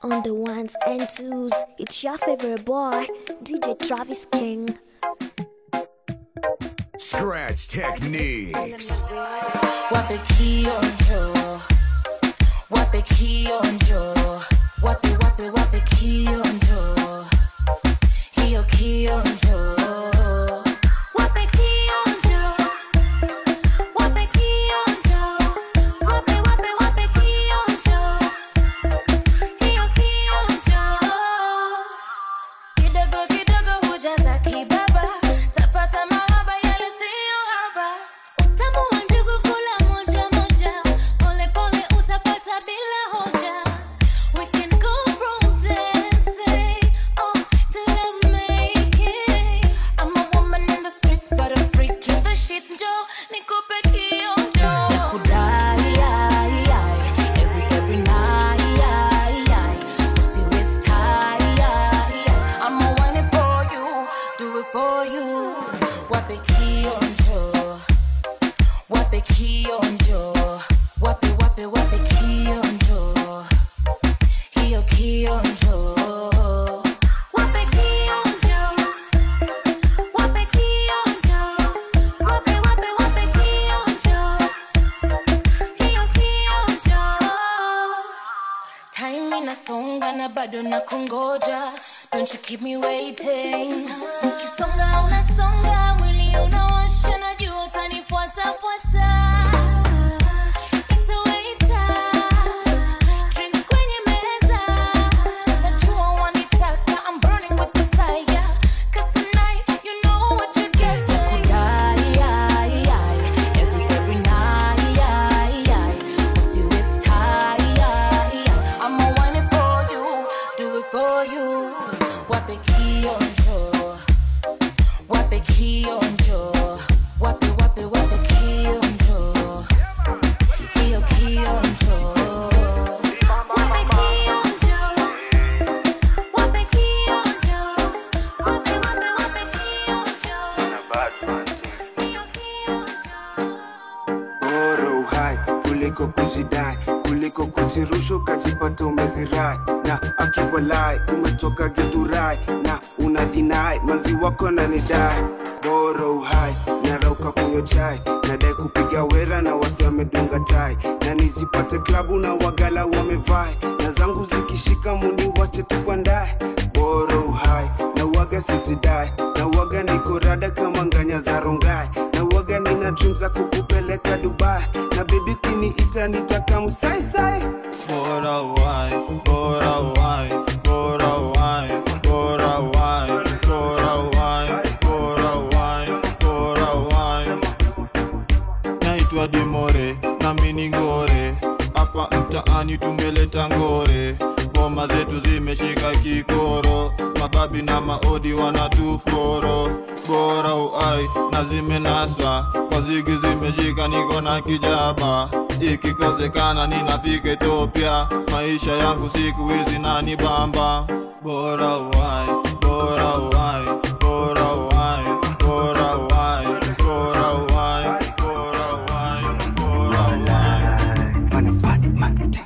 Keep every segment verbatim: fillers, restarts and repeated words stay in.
On the ones and twos, it's your favorite boy, D J Travis King. Scratch Techniques. Wape kionjo, wape kionjo, wape wape wape kionjo, hiyo kionjo. Wape kionjo, wape kionjo, wape wape wape kionjo, hiyo kionjo. Kidogo kidogo hujaza kibaba, tapata mahaba yale siyo haba. Utamu wa njugu kula moja moja, pole pole utapata bila hoja. We can go from dancing, oh, to love making. I'm a woman in the streets, but a freak in the sheets. Njo, nikupe kionjo. Nakudai, ai, ai, every, every night, ai, ai. Pussy waist high, ai, ai. I'ma want it for you, do it for you. Wape kionjo, wape kionjo, wape wape wape kionjo, hiyo kionjo. Wape kionjo, wape kionjo, wape wape wape kionjo, hiyo kionjo. Time inasonga na bado nakungoja, don't you keep me waiting. Ukisonga unasonga, mwili unawasha, najua utanifuata fuata. Itawaita, drinks kwenye meza, najua wanitaka, I'm burning with desire. Cause tonight, you know what you get. Nakudai, ai, ai, every, every night, ai, ai. Pussy waist high, ai, ai. I'ma want it for you, do it for you. Wape kionjo, wape kionjo, wape wape wape kionjo, hiyo kionjo. Wape kionjo, wape kionjo, wape wape wape kionjo, hiyo kionjo. Bora uhai kuliko kujidai, kuliko kujirusha ukajipata umezirai. Na akiwalai umetoka githurai, na una deny manzi wako na nidai. Bora uhai narauka kunywa chai, nadai kupiga wera na wasi wamedunga tai. Na nijipate klabu na wagala wamevai, na zangu zikishika muni wache tukwandae. Bora uhai na waga sijidai, na waga niko rada kama nganya za rongai. Na waga nina dreams za kukupeleka Dubai, na baby kiniita nitaka msaisai. Bora uhai, bora uhai, bora uhai, bora uhai, bora uhai, bora uhai, bora uhai. Naitwa Dimore, na mini ngore, hapa mtaani tumeleta ngore. Ngoma zetu zimeshika kikoro, mababi na maodi wanatuforo. Bora uhai na zimenaswa, kwa zigi zimeshika niko na kijaba. Ikikosekana ninafika Ethiopia, maisha yangu siku hizi nani bamba. Bora uhai, bora uhai, bora uhai, bora uhai, bora uhai, bora uhai, bora uhai. Mana Batman.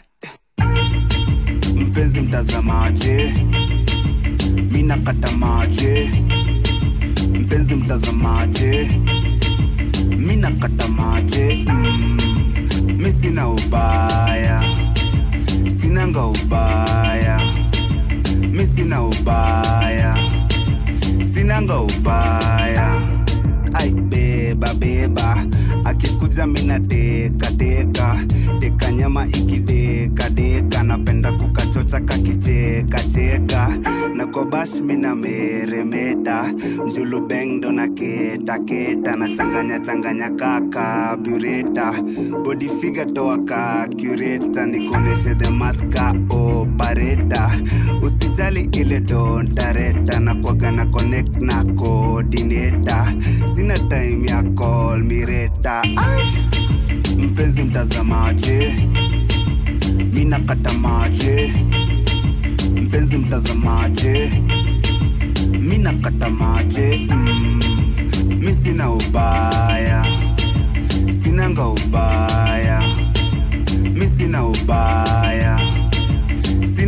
Mpenzi mtazamaje, mina kata maje. Mpenzi mtazamaje, mina kata maje. mm. Mi sina ubaya, sinanga ubaya. Mi sina ubaya, sinanga ubaya. Ai beba beba, akikuja mina teka teka. Teka nyama ikideka deka, napenda kukachocha kakicheka cheka. Na kwa bash mina meremeta, mjulu beng do na keta keta. Na changanya changanya kaka bureta, body figure toa ka curator. Nikoneshe the math ka operator, usijali ile don tareta. Na kwaga na connect na coordinator, sina time ya call mireta. Mpenzi mtazamaje, mina kata maje. Mpenzi mtazamaje, mina kata maje. mm. Mi sina ubaya, sinanga ubaya. Mi sina ubaya,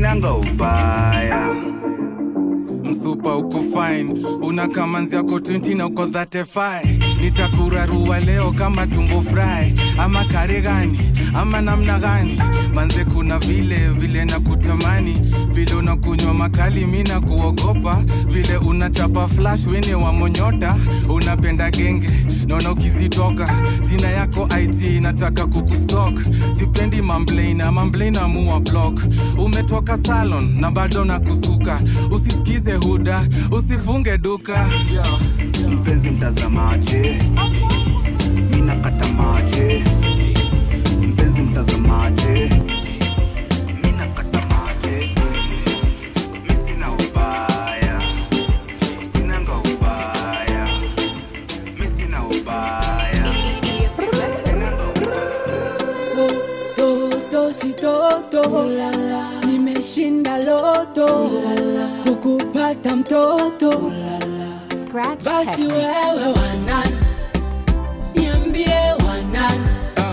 sinanga ubaya. Msupa uko fine, una kamanzi yako twenty na uko thirty-five. Nitakurarua leo kama tumbo fry. Ama kare gani, ama namna gani. Manze kuna vile, vile na kutamani. Vile unakunywa makali mina kuogopa. Vile unachapa flash wene wa monyota. Unapenda genge, naona ukizitoka. Jina yako I G nataka kukustalk. Sipendi mamblena, mamblena muwa block. Umetoka salon na bado na kusuka. Usisikize huda, usifunge duka. Mpenzi mtazamaje, mina kata maje. Mpenzi mtazamaje, mina kata maje. Mi sina ubaya, sinanga ubaya. Mi sina ubaya, sinanga ubaya. Toto si toto, nimeshinda loto, kukupata mtoto. Scratch Basi Techniques. wewe wanani, niambie wanani,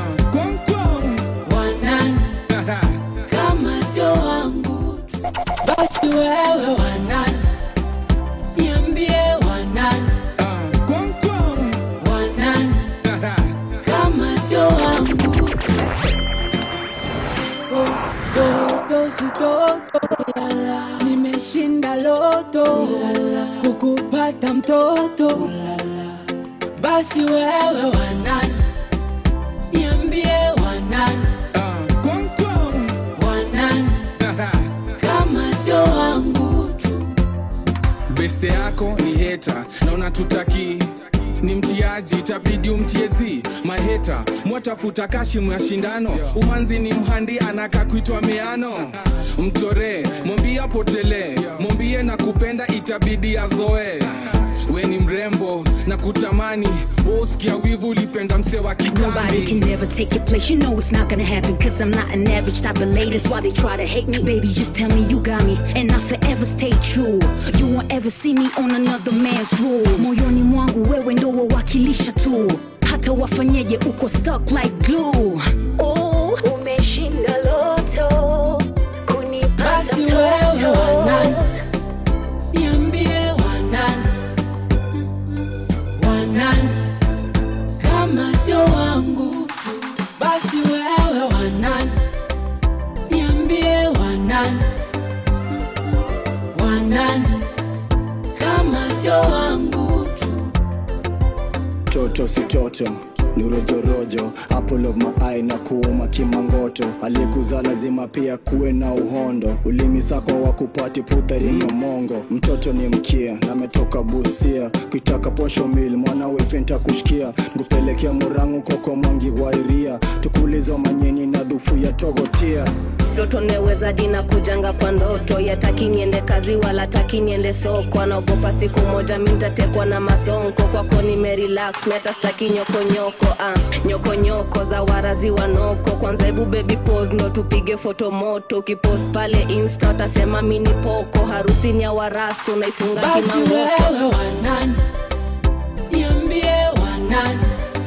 wanani, kama sio wangu. Basi wewe wanani, niambie wanani, wanani, kama sio wangu. Toto si toto, nimeshinda loto, kukupata mtoto. Basi wewe wanani, niambie wanani, wanani, kama sio wangu tu. Beste yako ni hater, na unatutaki ni mtiaji, itabidi umtiezi. Maheta, mwatafuta kashimu ya shindano. Umanzi ni mhandi anaka kuitwa meano. Mchore, mwambie apotele. Mwambie na kupenda itabidi azoe. We ni mrembo na kutamani. Usikia wivu ulipenda mse wa kitambi. Nobody can never take your place. You know it's not gonna happen, cause I'm not an average type of lady. That's why they try to hate me. Baby, just tell me you got me, and I'll forever stay true. You won't ever see me on another man's rules. Moyoni mwangu wewe ndo wawakilisha tu. Hata wafanyeje uko stuck like glue. Oh, umeshinda loto, kunipata Basi wewe mtoto. wanani, niambie wanani, wanani, kama sio wangu tu. Basi wewe wanani, niambie wanani, wanani, kama sio wangu tu. Toto si toto, ni rojorojo. Apple of my eye na kuuma kimangoto. Alikuza lazima pia kuwe na uhondo. Ulimi sako wa kupati puthari na mongo. Mtoto ni mkia, na metoka Busia. Kuitaka posho mil, mwana wefenta kushikia. Ngupelekea murangu koko mwangi wairia. Tukulizo manyeni na dhufu ya togotia. Ndoto neweza dina kujanga kwa ndoto. Yataki niende kazi wala taki niende soko. Anaogopa siku moja mintatekwa na masonko. Kwako nimerelax, meta staki nyoko nyoko. Ah, nyoko nyoko za warazi wanoko. Kwanza hebu baby pose ndo tupige foto moto. Kipost pale insta utasema mini poko. Harusi ni ya warasto naifunga Basi kimangoko. wewe wanani, niambie wanani,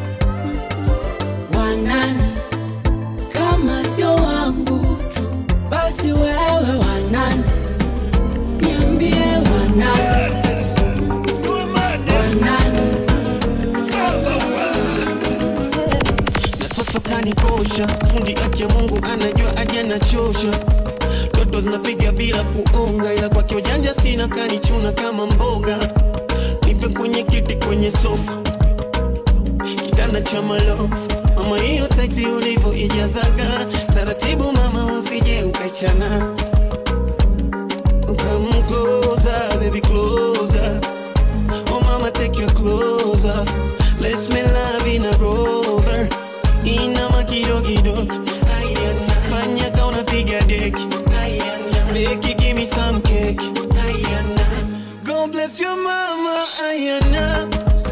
wanani, kama sio wangu tu. Basi wewe wanani, niambie wanani, wanani. Natoto kanikosha, fundi aki ya Mungu anajua aje anachosha. Toto zinapiga bila kuonga, ila kwa kiojanja sina kanichuna kama mboga. Nipe kwenye kiti kwenye sofa, kitanda cha malofu. Mama hiyo taiti ulivo ijazaga, taratibu mama usije ukaichana. Come closer, baby closer. Oh mama take your clothes off. Let's make love in a rover. Inama kidogo kidogo. Ayana, fanya ka unapiga deki. Ayana, deki give me some cake. Ayana, God bless your mama. Ayana,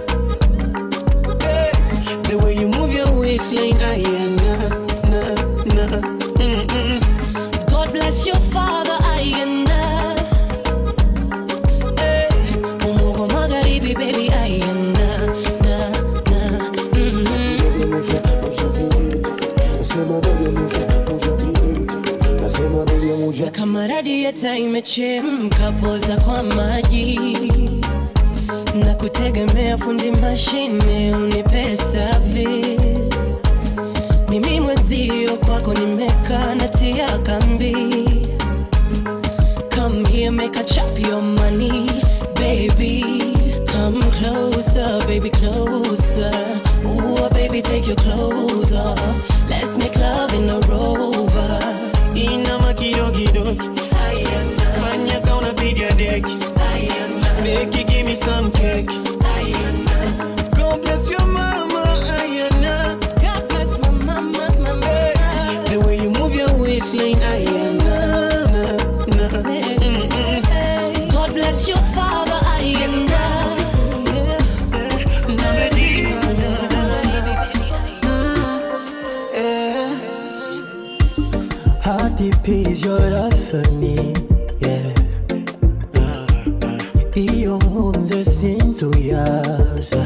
hey, the way you move your waistline. Ayana, na na. Mm mm. God bless your father, Ayanda. Hey, Umogo magharibi, baby, Ayanda. Na, na, mm -hmm. kama radieta imechemka, poza kwa maji na kutegemea fundi mashine unipe service. Mimi mwenzio kwako nimekaa natia kambi. Come here, make a chop your money, baby. Come closer, baby, closer. Ooh, baby, take your clothes off. Let's make love in a Rover. Inama kidogo, fanya ka unapiga deki. Deki, give me some cake. God bless your mama, Ayana. God bless my mama, mama. The way you move your waistline, Ayana. God bless your father, Ayana. How deep is your love for me? Yeah. Iyo munze sinzuyaza.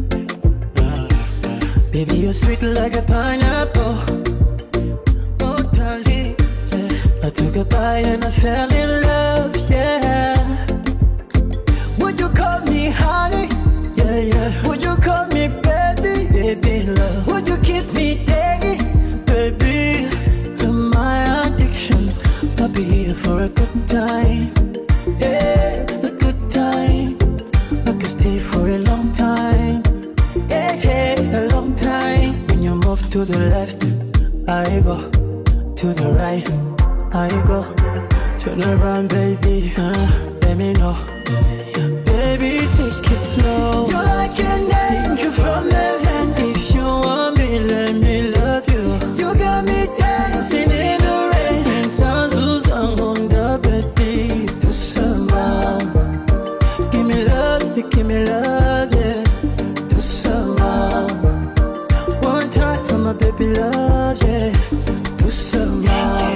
Baby, you're sweet like a pineapple. Oh, darling. Yeah. I took a bite and I fell in love, yeah. Would you call me honey? Yeah, yeah. Would you call me baby? Baby, love. Would you kiss me daily? Baby, you're my addiction. I'll be here for a good time. Yeah, a good time. I could stay for a long time. Yeah, yeah, a long time. When you move to the left, I go. To the right, I go. Turn around, baby, uh, let me know. Baby, take it slow. You're like an angel from heaven. If you want me, let me love you. You got me dancing in the rain. And sounds who's on the baby. Do some more. Give me love, you give me love, yeah. Do some more. One time for my baby love, yeah. Do some more.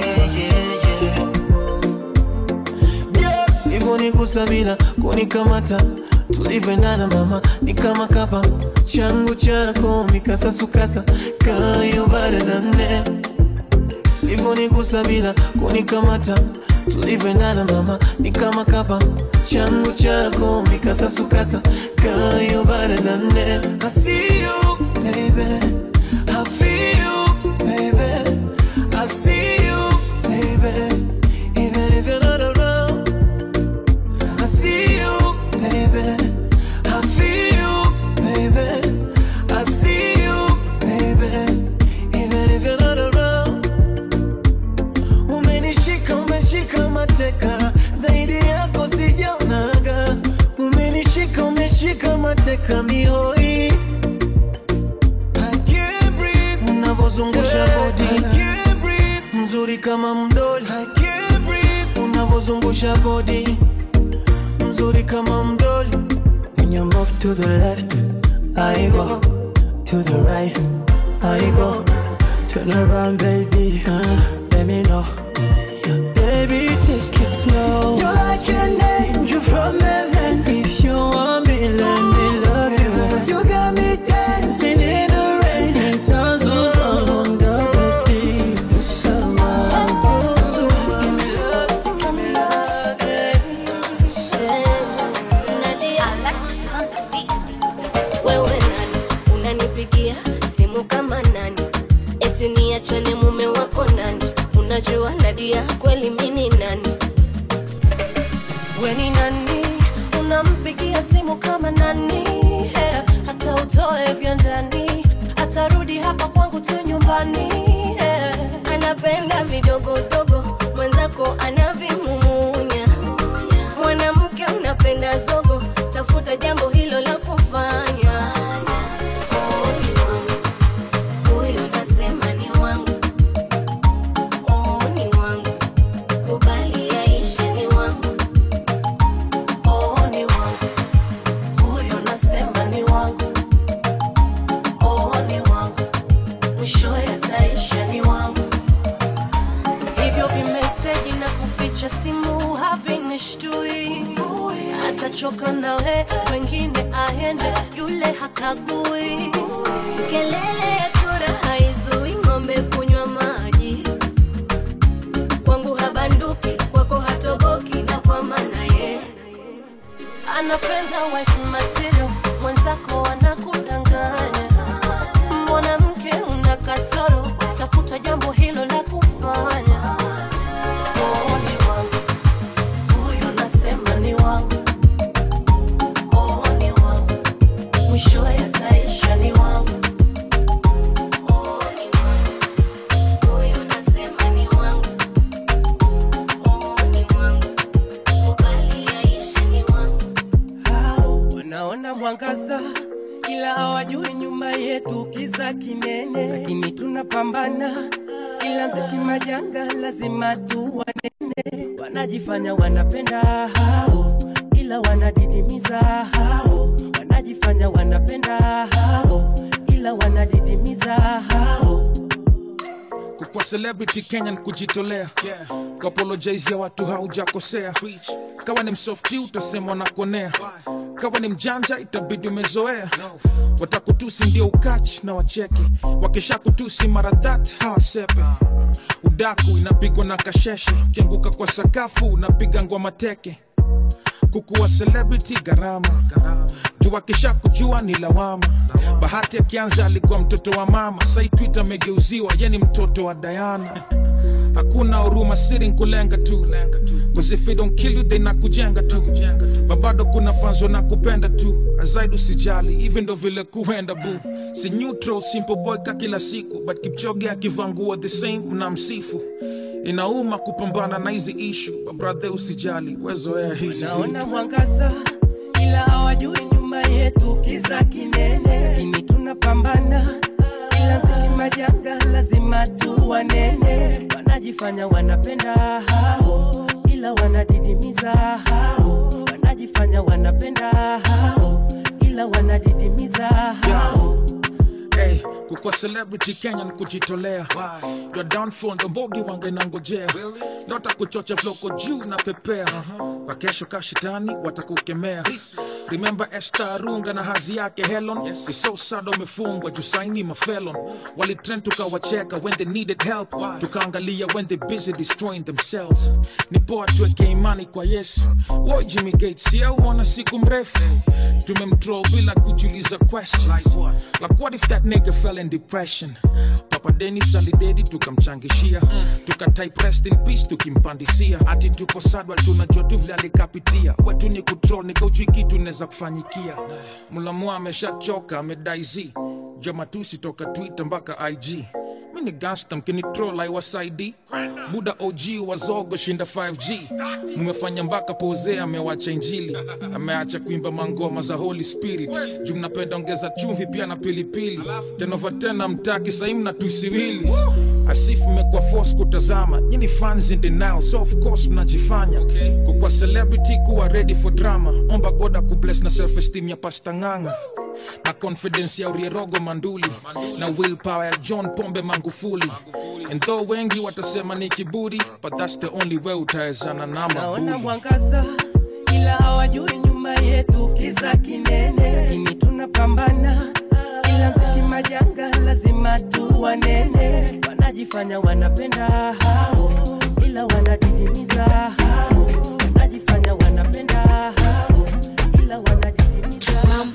Kusabila kunikamata tulivendana mama ni kama kapa changu chako mikasa sukasa kayo badalane livoni kusabila kunikamata tulivendana mama ni kama kapa changu chako mikasa sukasa kayo badalane. I see you baby, I feel you baby, I see you baby, even if you're not around. I see you, baby. I feel you, baby. I see you, baby. Even if you're not around. Umenishika, umeshika mateka. Zaidi yako sijaonaga. Umenishika, umeshika mateka mihoi. I can't breathe. Unavozungusha body. I can't breathe. Mzuri kama mdoli. I can't breathe. Unavozungusha body. When you move to the left, I go. To the right, I go. Turn around, baby, uh, let me know. Baby, take it slow. You're like an angel from heaven. If you want me, let me love you. You got me dancing in the rain. And sounds who's on the baby. Do some more. Give me love, give me love, yeah. Wewe nani, unanipigia simu kama nani? Eti niachane mume wako nani? Unajua Nadia kweli mimi nani? We ni nani, unampigia simu kama nani? Yeah, hata utoe vya ndani, atarudi hapa kwangu tu nyumbani. Yeah. Anapenda vidogo dogo, mwenzako anavimumunya. Mwanamke unapenda zogo, tafuta jambo hilo la kufanya. Oh, ni wangu, huyo nasema ni wangu. Oh, ni wangu, kubali yaishe ni wangu. Oh, ni wangu, huyo nasema ni wangu. Oh, ni wangu, mwisho yataisha ni wangu. Hivyo vimeseji na kuficha simu havinishtui. Atachoka nawe, wengine aende, yule hakagui. Kelele ya chura haizui ng'ombe kunywa maji. Kwangu habanduki, anapenda wife material, mwenzako anakudanganya. Mwanamke una kasoro, tafuta jambo hilo la kufanya. Oh, ni wangu, huyu nasema ni wangu. Oh, ni wangu, mwisho yataisha ni wangu. Oh, ni wangu, huyu nasema ni wangu. Oh, ni wangu, kubali yaisha ni wangu. Hao wanaona mwangaza ila hawajui nyuma yetu kiza kinene, lakini tunapambana ila mziki majanga lazima tuwanene. Wanajifanya wanapenda hao ila wanadidimiza hao, wanajifanya wanapenda hao ila wanadidimiza hao. Kukua celebrity Kenyan kujitolea, yeah. Apologize ya watu haujakosea. Kawa ni msofti utasema nakonea, kawa ni mjanja itabidi umezoea. no. Watakutusi ndio ukach na wacheke, wakisha kutusi mara that hawasepe. Udaku inapigwa na kasheshe, kianguka kwa sakafu unapiga ngwa teke. Kukuwa celebrity gharama, jua kisha kujua ni lawama. Bahati akianza alikuwa mtoto wa mama, sai Twitter amegeuziwa yeni mtoto wa Diana. Hakuna huruma siri nkulenga tu, cause if they don't kill you they nakujenga tu. Babado kuna fanzo na kupenda tu, azaidu sijali even ndo vile kuenda bu. Si neutral simple boy ka kila siku, but Kipchoge akivangua the same mnamsifu. Inauma kupambana na hizi issue, but brother usijali wezoea hizi vitu. Naona mwangaza ila hawajui nyuma yetu kiza kinene, lakini tunapambana ila mziki majanga lazima tuwanene. Wanajifanya wanapenda hao ila wanadidimiza hao, wanajifanya wanapenda hao ila wanadidimiza hao. Hey, kukua celebrity Kenyan kujitolea. Your downfall ndo mbogi wange nangojea. Lota kuchocha floko juu na pepea. Kwa kesho kashitani watakukemea. Remember Esther Arunga na hazi yake Helen. It's so sad wamefungwa juu saini mafelon. Walitrend tukawacheka when they needed help, tukaangalia when they busy destroying themselves. Ni poa tuweke imani kwa Yesu. Woi Jimmy Gates ya uona siku mrefu, tumemtroll bila kujiuliza questions. Like what if that nigga fell in depression? Papa Dennis alidedi tukamchangishia, tuka type rest in peace tukimpandisia. Ati tuko sad wal tunajua tu vile alikapitia. Wetu ni kutroll nika ujui kitu neza kufanyikia. Mulamua ameshachoka amedai zi, jamatusi toka Twitter mpaka I G. Mini gangsta mkini troll I was I D. Buda O G wazogo shinda five G. Mumefanya mpaka pose amewacha injili, ameacha kuimba mangoma za Holy Spirit. Juu mnapenda ongeza chumvi pia na pilipili. Tenova tena mtaki saimu na tuisiwilis. Asifu mekwa force kutazama, nyini fans in denial, so of course mnajifanya. Kukua celebrity kuwa ready for drama, omba goda kubless na self-esteem ya Pasta Nganga. Na confidence ya Urierogo Manduli, na willpower ya John Pombe Magufuli. And though wengi watasema ni kiburi, but that's the only way utaezana na mabuli. Naona mwangaza ila hawajui nyuma yetu kiza kinene, lakini tunapambana ila mziki majanga lazima tuwanene. Wanajifanya wanapenda hao ila wanadidimiza hao, wanajifanya wanapenda hao ila wanadidimiza hao.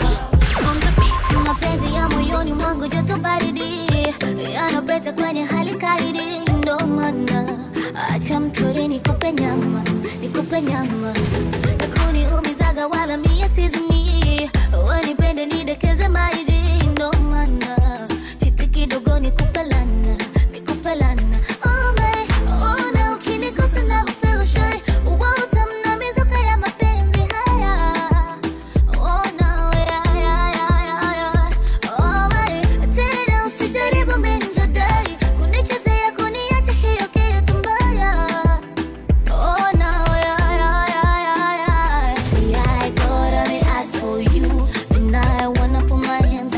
Mapenzi ya moyoni mwangu joto baridi, yanapeta kwenye hali kaidi. Ndo maana acha mtori nikupe nyama, nikupe nyama. Nakuni umizaga wala mie sizimi, wanipende nidekeze maidi. Ndo maana chiti kidogo nikupe lana, nikupe lana. Oh my, oh na ukinikosa na feel shy. Uwauta mna mizuka ya mapenzi haya. Oh no, yeah, yeah, yeah, yeah. Oh my, tena usijaribu menjadai kunichezea kuniacha hiyo kitu mbaya. Oh no, yeah, yeah, yeah, yeah, yeah. See I got all the eyes for you, and I wanna put my hands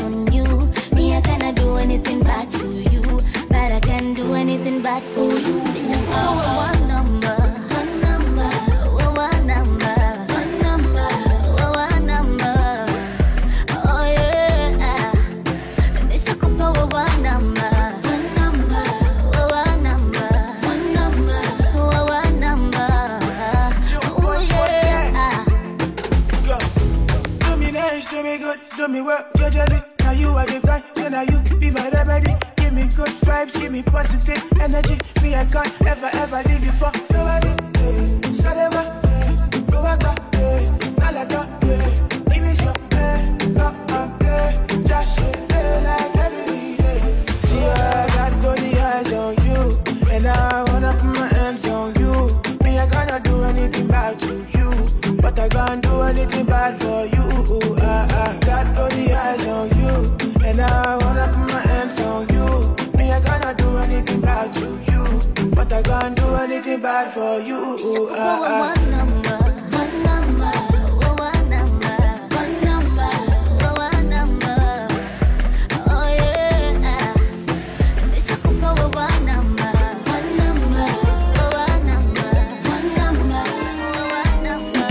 me good, do me well, gradually. Now you are the vibe, so now you be my remedy. Give me good vibes, give me positive energy. Me, I can't ever, ever leave you for nobody. Hey, Saleva, hey, go back up, hey, Nalata, hey, give me some, hey, come and play, just hey, like every day. See, I got only eyes on you, and I wanna put my hands on you. Me, I cannot do anything bad to you, but I can't do anything bad for you. I, I got only eyes on you, and I wanna put my hands on you. Me, I cannot do anything bad to you, but I can't do anything bad for you. Nishakupa I, I, one number, one number, one number, one number, one number. Oh yeah. Nishakupa one number, one number, one number, one number, one number.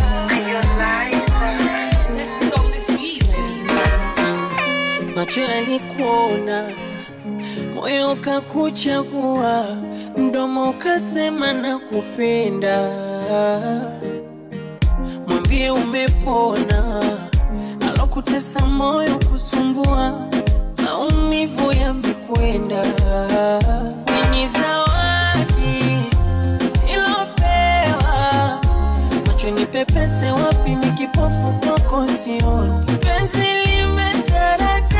Macho yalikuona, moyo ukakuchagua, mdomo ukasema nakupenda. Mwambie umepona, alokutesa moyo kusumbua, maumivu yamekwenda. Ni zawadi ilopewa, macho nipepese wapi mikipofu kwako sioni. Penzi limetaradadi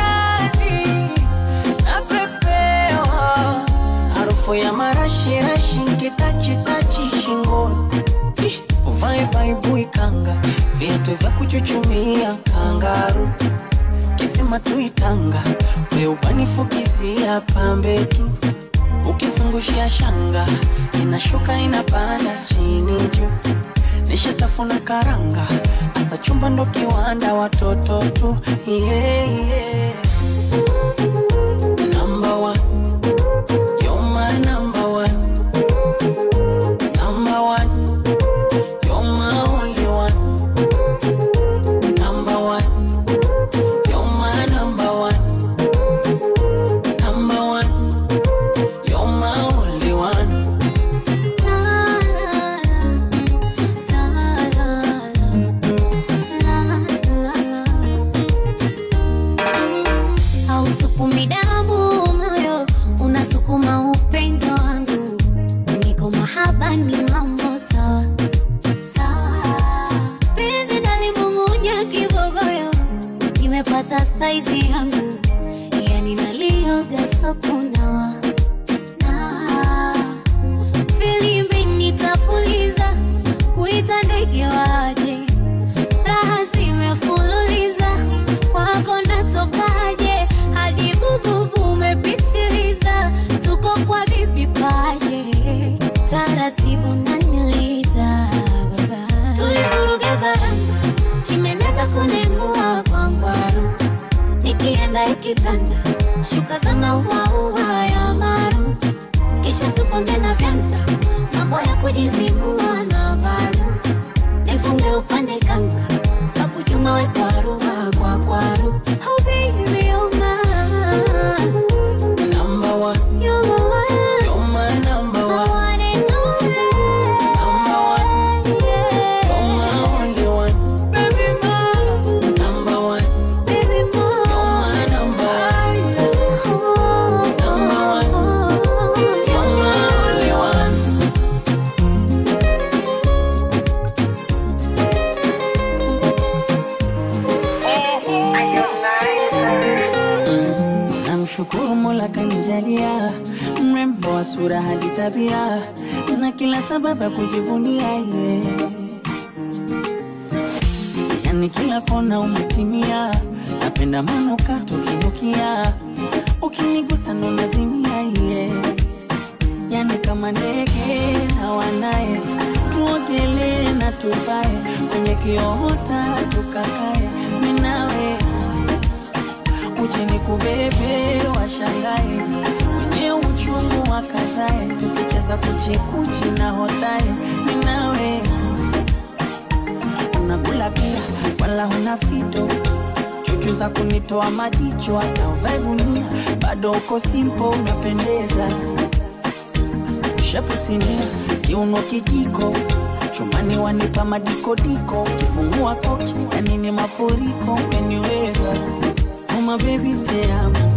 napepewa, harufu ya marashi rashi nkitachitachi shingoni. Uvae baibui kanga, viatu vya kuchuchumia kangaru. Kisima tuitanga, we ubanifukizia pambe tu. Ukizungushia shanga, inashuka inapanda chini juu. Nishatafuna karanga, asa chumba ndo kiwanda watoto tu. Yeah, yeah. Number one, you're my number one. Number one, you're my only one. Number one, you're my number one. Number one, you're my only one. Hausukumi damu moyo, unasukuma upendo wangu. Niko mahaba ni mambo sawa sawa. Penzi nalimung'unya kibogoyo, nimepata saizi yangu. Yani nalioga sokunawa na filimbi nitapuliza, kuita ndege waje. Raha zimefululiza, wako natokaje. Hadi bububu umepitiliza, tuko kwa bibi paje. Taratibu naniliza baba, tulivuruga baranga, chimeneza kunengua kwa ngwaru. Nikienda ikitanda, shuka za maua ya maru. Kisha tukonge na vyanda, mambo ya kujizibua na valu. Nifunge upande kanga, papu juma we kwaru kwa kwaru. Oh baby, oh my number one, you're my one, you're my number one. I want it Number one, you're my only one. Baby mo, number one, baby more. you're my number one. Number one, you're my only one. Mm, namshukuru Mola kanijalia mrembo wa sura hadi tabia, na kila sababu ya kujivunia yeah. Yani kila kona umetimia, napenda manukato kinukia, ukinigusa ndo nazimia yeah. Yani kama ndege na wanaye, tuogelee na tupae, kwenye kiota tukakae, minawe uje nikubebe washangae, kwenye uchungu wakazae, tukicheza kuchikuchi na hotae, minawe unakula pia wala huna fito, chuchu za kunitoa majicho, hata uvae gunia bado uko simple unapendeza. Shepu sinia, kiuno kijiko, chumani wanipa madikodiko, kifungua koki na nini mafuriko, umeniweza oh my baby te amo.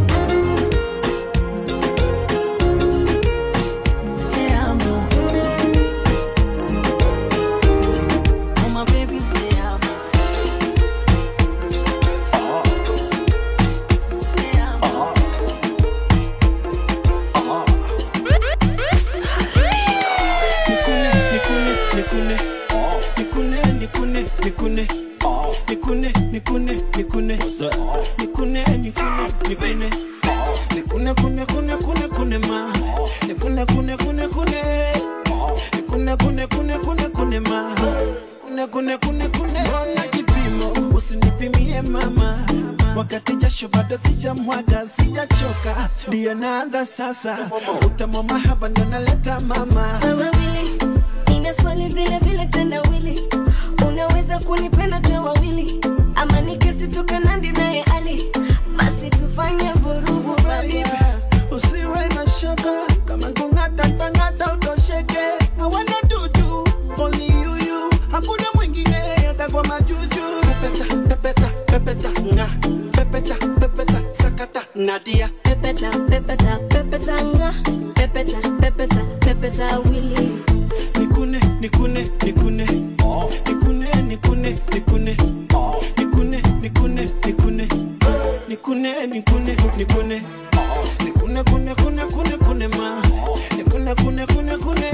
Sasa utamu mahaba ndo naleta mama. Wewe wili, nina swali vile vile tena wili. Unaweza kunipenda tu wawili, ama nikesi toka Nandi naye Ali. Basi tufanye vurugu baba. Usiwe na shaka kama ngongata tangata utosheke. I wanna do you, only you you. Hakuna mwingine hata kwa majuju. Pepeta, pepeta, pepeta, nga. Pepeta, pepeta, sakata, Nadia. Pepeta, pepeta, pepeta, nga. Pepeta, pepeta, pepeta, wili. Nikune, nikune, nikune. Nikune, nikune, nikune. Nikune, nikune, nikune. Nikune, nikune, nikune. Nikune, kune, kune, kune, kune, ma. Nikune, kune, kune, kune.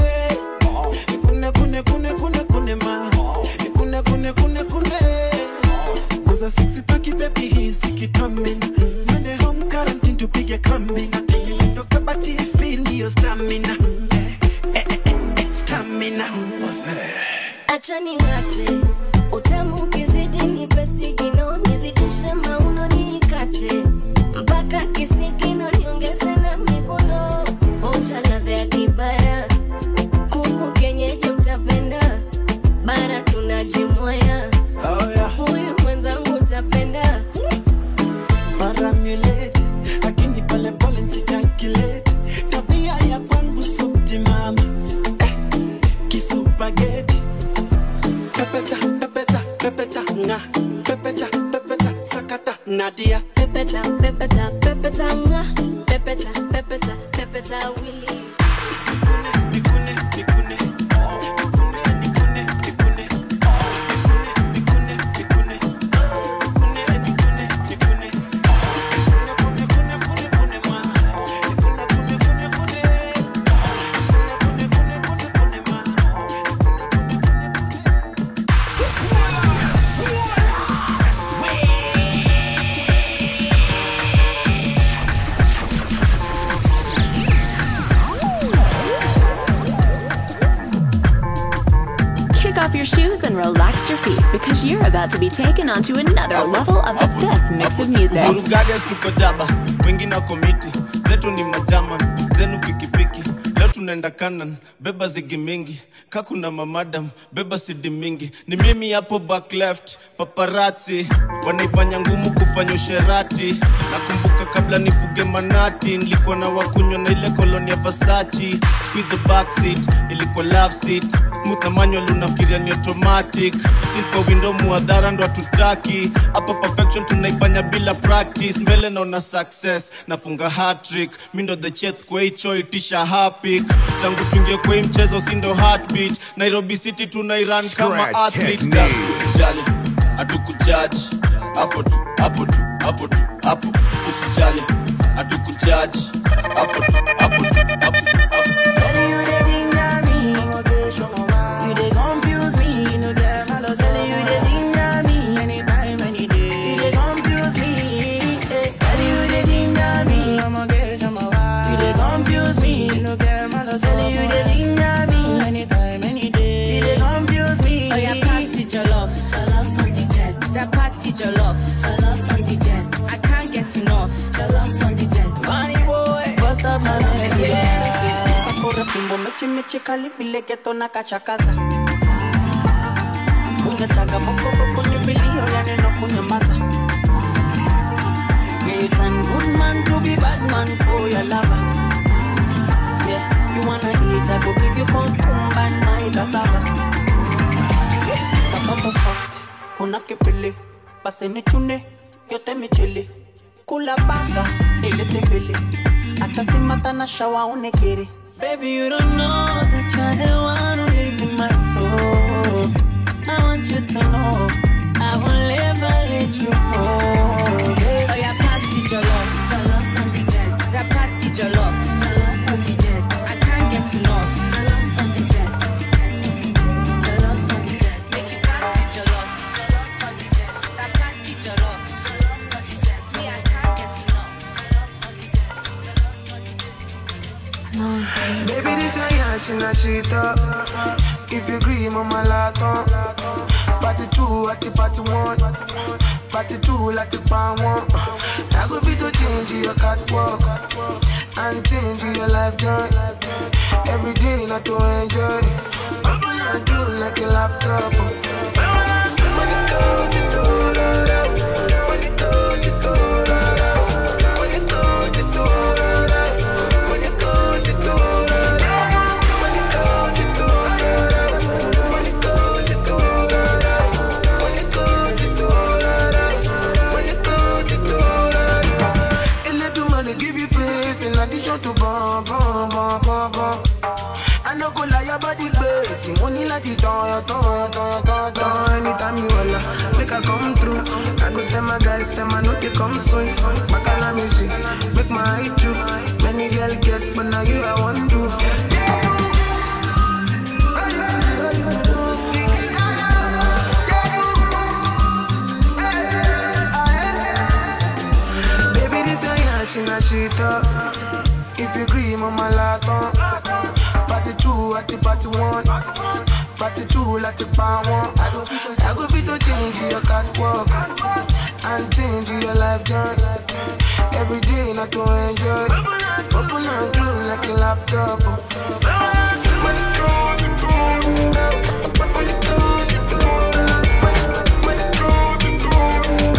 Nikune, kune, kune, kune, kune, ma. Nikune, kune, kune, kune. Cause a sexy packy baby, he's sick it coming. When they home quarantine to pick a coming. I think you look up at the feel your stamina. Eh, eh, eh, eh, stamina. What's that? Achani ngate, utamu kizidi nipe sigino, nizidishe mauno nikate. Mpaka kisigino niongeze na mikono. Onja ladha ya kibaya, kuku kenyeji utapenda. Bara tunajimwaya, oh yeah. Huyu mwenzangu utapenda. Paramulate, lakini pale pole nsijakilete. Tabia ya kwangu subti mama, eh, kisupageti. Pepeta, pepeta, pepeta, nga. Pepeta, pepeta, sakata, Nadia. Pepeta, pepeta, pepeta, nga. Pepeta, pepeta, pepeta, wili. Nikune, nikune, nikune. Off your shoes and relax your feet because you're about to be taken onto another level of the best mix of music. Burugades tuko jaba, wengine komiti, zetu ni majama, zenu pikipiki. Leo tunaenda kanan, beba zigi mingi, kakuna mamadam, beba sidi mingi. Ni mimi hapo back left, paparazzi, wanaifanya ngumu kufanya usherati. Nakumbuka kabla nifuge manati, nilikuwa na wakunywa na ile koloni ya Versace. Squeeze a backseat, ilikuwa love seat, smooth na manual unafikiria ni automatic. Still kwa window muadhara ndo hatutaki. Hapa perfection tunaifanya bila practice. Mbele naona success, nafunga hat-trick. Mi ndo the chef kwa hicho itisha happy. Tangu tuingie kwa hii mchezo si ndo heartbeat. Nairobi City tunairan kama athlete. Usijali, hatukujudge. Hapo tu, hapo tu, hapo tu, hapo. Usijali, hatukujudge. Hapo tu, hapo tu, hapo tu, hapo. Fimbo mechi mechi kali vile geto na kachakaza. Unachaga moko moko ni bilio ya neno kunyamaza. Yeah, you turn good man to be bad man for your lover. Yeah, you wanna eat, I go give you concumba and my cassava. una que pele. Pase ni chune, yo te me chele. Kula banga, ele te pele. Hasta si mata na shawa une quiere. Baby, you don't know that you're the one who lives in my soul. I want you to know I will never let you go. Baby. Oh yeah, party jollof, jollof on the jet. Yeah, party jollof, jollof on the jet. I can't get enough, jollof on the jet. Jollof on the jet, make it party jollof, jollof on the jet. Yeah, party jollof, jollof on the jet. Me, I can't get enough, jollof on the jet, jollof on the jet. Baby, this a yashi na shit up. If you agree, mama lato. Party two, at the party one. Party two, at the pan one. I go be to change your catwalk and change your life joy. Every day, not to enjoy. Open and do like a laptop. When it goes, it goes. When it goes, it goes. When it goes, it goes. When it goes, it goes. Give you face in addition to bum bum bum bum bum. I no go lie about the bass. Money like it on, on, on, on, on. Anytime you wanna make I come through, I go tell my guys, tell my know they come soon. Back on me see, make my eye too. Many girl get, but now you I want to. Na shit up. If you agree, mama lato. Party two, at the party one. Party two, at the pan one. I go fit to, I go fit to change your catwalk and change your life joy. Every day, not to enjoy. Open and close like a laptop. When it goes, it goes. When it goes, it goes. When it goes, it goes.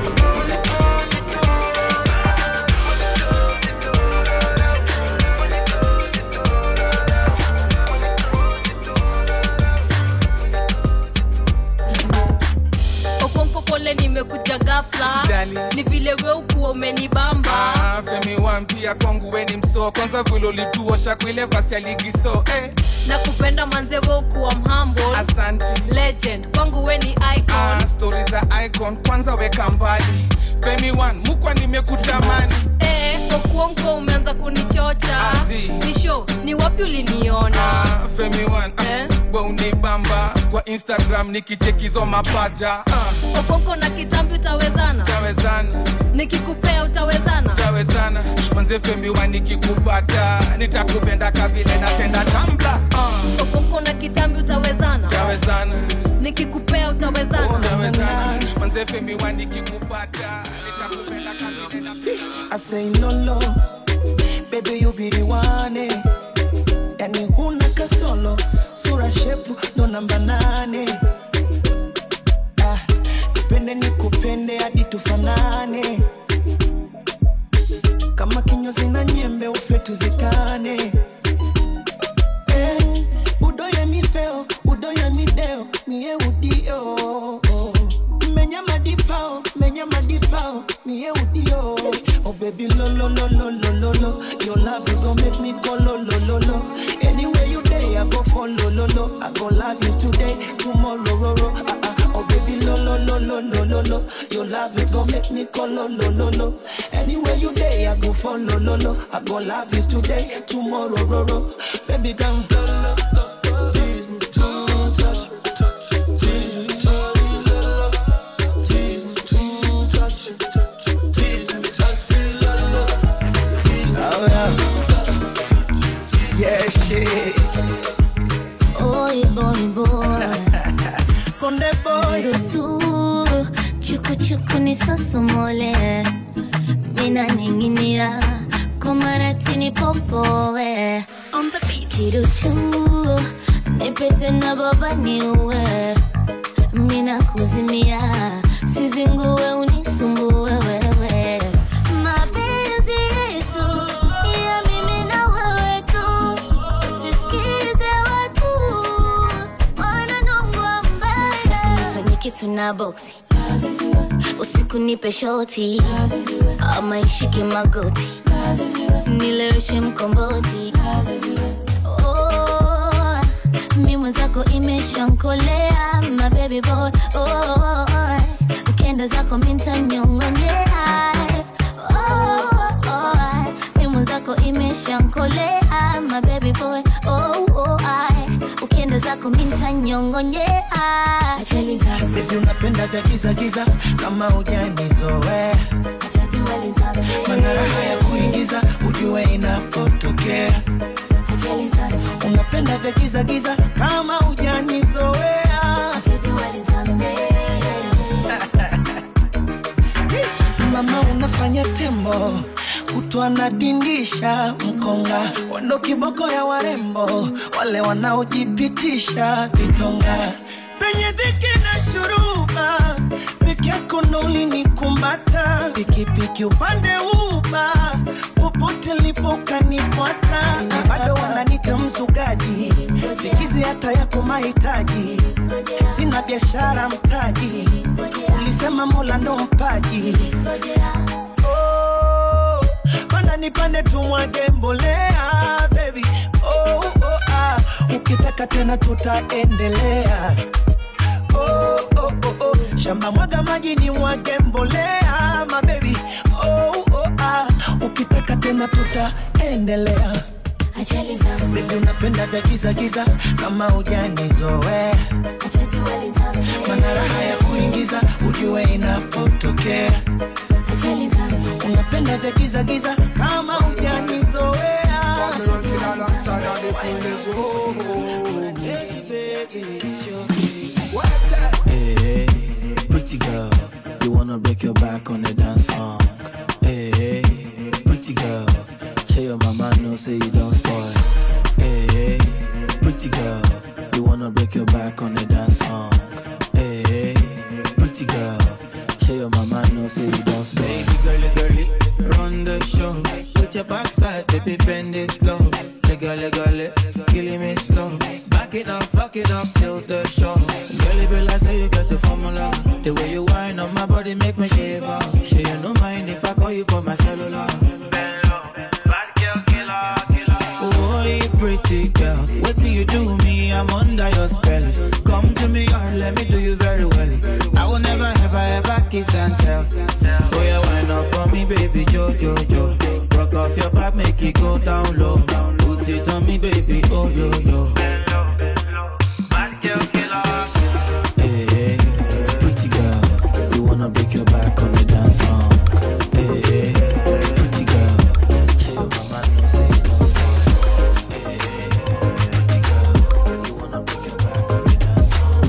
Nimekuja ghafla, ni vile wewe ukuwa umenibamba. Ah, Femi wampia kwangu we ni mso. Kwanza vile ulituosha kuile kwa sialigi so eh. Nakupenda manze wewe ukuwa mhumble. Asante legend, kwangu we ni icon. Ah, stories za icon, kwanza weka mbali. Femi one, mukwa nimekutamani. Eh, kwa kuongo umeanza kunichocha. Azi. Ni show, ni wapi uliniona? Ah, Femi one, eh? We unibamba. Kwa Instagram nikichekizo mapaja. Ah. Okoko na kitambi utawezana? Utawezana. Nikikupea utawezana? Utawezana. Manze Femi one nikikupata nitakupenda kabile napenda Tumblr. Ah. Okoko na kitambi utawezana? Utawezana. Nikikupea utawezana? Utawezana. Manze Femi one nikikupata nitakupenda kabile napenda. I say lolo, baby you be the one eh. Yani huna kasolo, sura shepu ndo namba nane. Ah, nipende nikupende hadi tufanane. Kama kinyozi na nyembe ufe tuzikane. Eh, udoye mi feo, udoye mi deo, miye udio. Menya madipao, menya madipao, miye udio. Oh baby lo lo lo lo lo lo lo. Your love you gon' make me go lo lo lo lo. Anywhere you day I go for lo lo lo. I gon' love you today, tomorrow ro ro. Ah ah. Oh baby lo lo lo lo lo lo lo. Your love you gon' make me go lo lo lo lo. Anywhere you day I go for lo lo lo. I gon' love you today, tomorrow ro ro. Baby come lo lo lo. Oi boy boy Konde boy Rusuru Chuku chuku ni sosomole Mina ninginia Komarati ni popowe On the beat Kiruchu Nipete na baba niwe Mina kuzimia Sizinguwe unisumbuwe wewe Mapenzi yetu ya mimi na wewe tu Usisikize watu wananongwa mbaya Usinifanye kitu na boxi. Usiku nipe shoti, ama ishike magoti, nileweshe mkomboti. Oh, mi mwenzako imeshankolea, my baby boy. Oh, ukienda zako minta nyongonyea. Oh, oh, mi mwenzako imeshankolea, my baby boy. Oh, oh, ukienda zako minta nyongonyea. Baby unapenda vya giza giza kama hujanizoea. Mana raha ya kuingiza ujue inapotokea. Unapenda vya giza giza kama hujanizoea. Mama unafanya tembo kutwa nadindisha mkonga, wando kiboko ya warembo wale wanaojipitisha vitonga. Penye dhiki na shuruba peke yako ndo ulinikumbata, pikipiki upande uba popote lipo kanifuata. Na bado wananita mzugaji, sikizi hata yako mahitaji, sina biashara mtaji, ulisema Mola ndo mpaji. Oh, mana nipande tumwage mbolea baby. Oh, oh, ah, ukitaka tena tutaendelea. Oh, oh, oh, oh, shamba mwaga maji ni mwage mbolea my baby. Oh, oh, ah, ukitaka tena tutaendelea. Baby unapenda vya giza giza kama hujanizoea. Mana raha ya kuingiza ujue inapotokea. Unapenda vya giza giza kama hujanizoea. Hey, hey, pretty girl, you wanna break your back on the dance song. Hey, hey, pretty girl, share your mama know say you don't spoil. Hey, hey, pretty girl, you wanna break your back on the dance song. Hey, hey, pretty girl, share your mama know say you don't spoil. Baby girly girly, run the show. Put your backside, baby bend it slow. Legale gale, killing me slow. Back it up, fuck it up, still the show. Girlie be like say you got the formula. The way you whine on my body make me shiver. Sure you no mind if I call you for my cellular. Oh, you pretty girl, what do you do me? I'm under your spell. Come to me or let me do you very well. I will never ever ever kiss and tell. Oh yeah, wind up on me baby, jo jo jo. Rock off your back, make it go down low. Put it on me baby, oh yo yo. Hey, hey, pretty girl, you wanna break your back on the dance song. Hey, hey, pretty girl, share your mama know say you don't spoil. Hey, hey, pretty girl, you wanna break your back on the dance song.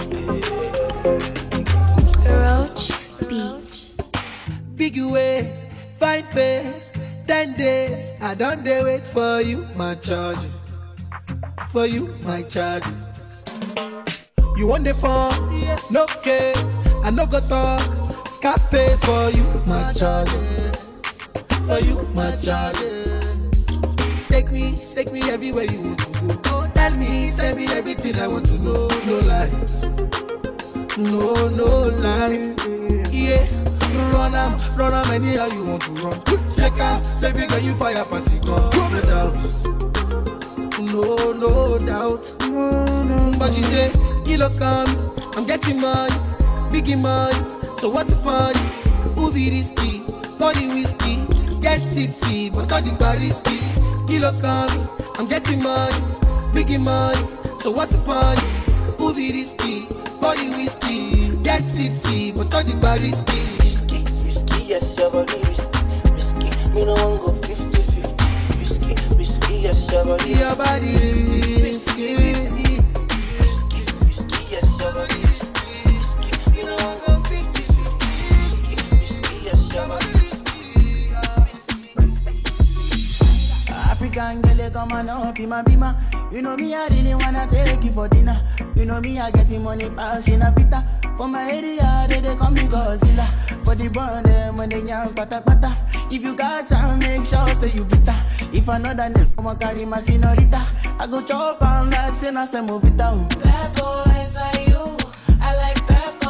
Hey, hey, Roach Beats. Big ways, fine face, ten days. I don't dare wait for you, my charge. For you, my charge. You want the phone? Yes. No case. I no go talk. Scarface for you, my charge. For you, my charge. Take me, take me everywhere you want to go. Oh, tell me, tell me everything I want to know. No lies. No, no lies. Yeah. Run am, run am anyhow you want to run. Check out, baby girl you fire pass it gun. No doubt, no, no doubt. But you say, kilo come, I'm getting money, biggie money. So what's the fun? Who be risky? Body whiskey, get tipsy, but all the bar risky. Kilo come, I'm getting money, biggie money. So what's the fun? Who be risky? Body whiskey, get tipsy, but all the bar risky. Yes, your body risky, risky. Me no want go fifty fifty. Risky, risky. Yes, your body, your body risky, risky, risky. Risky, risky. Yes, your body risky, risky. Me no want go fifty fifty. Risky, risky. Yes, your body risky. African girl, come on up, bima bima. You know me, I really wanna take you for dinner. You know me, I getting money, passion a pita. For my area, they, they call me Godzilla. For the burn them when they young pata pata. If you got chance, make sure say you bitter. If another name come carry my senorita, I go chop and like say na se move it out. Bad boys like you, I like bad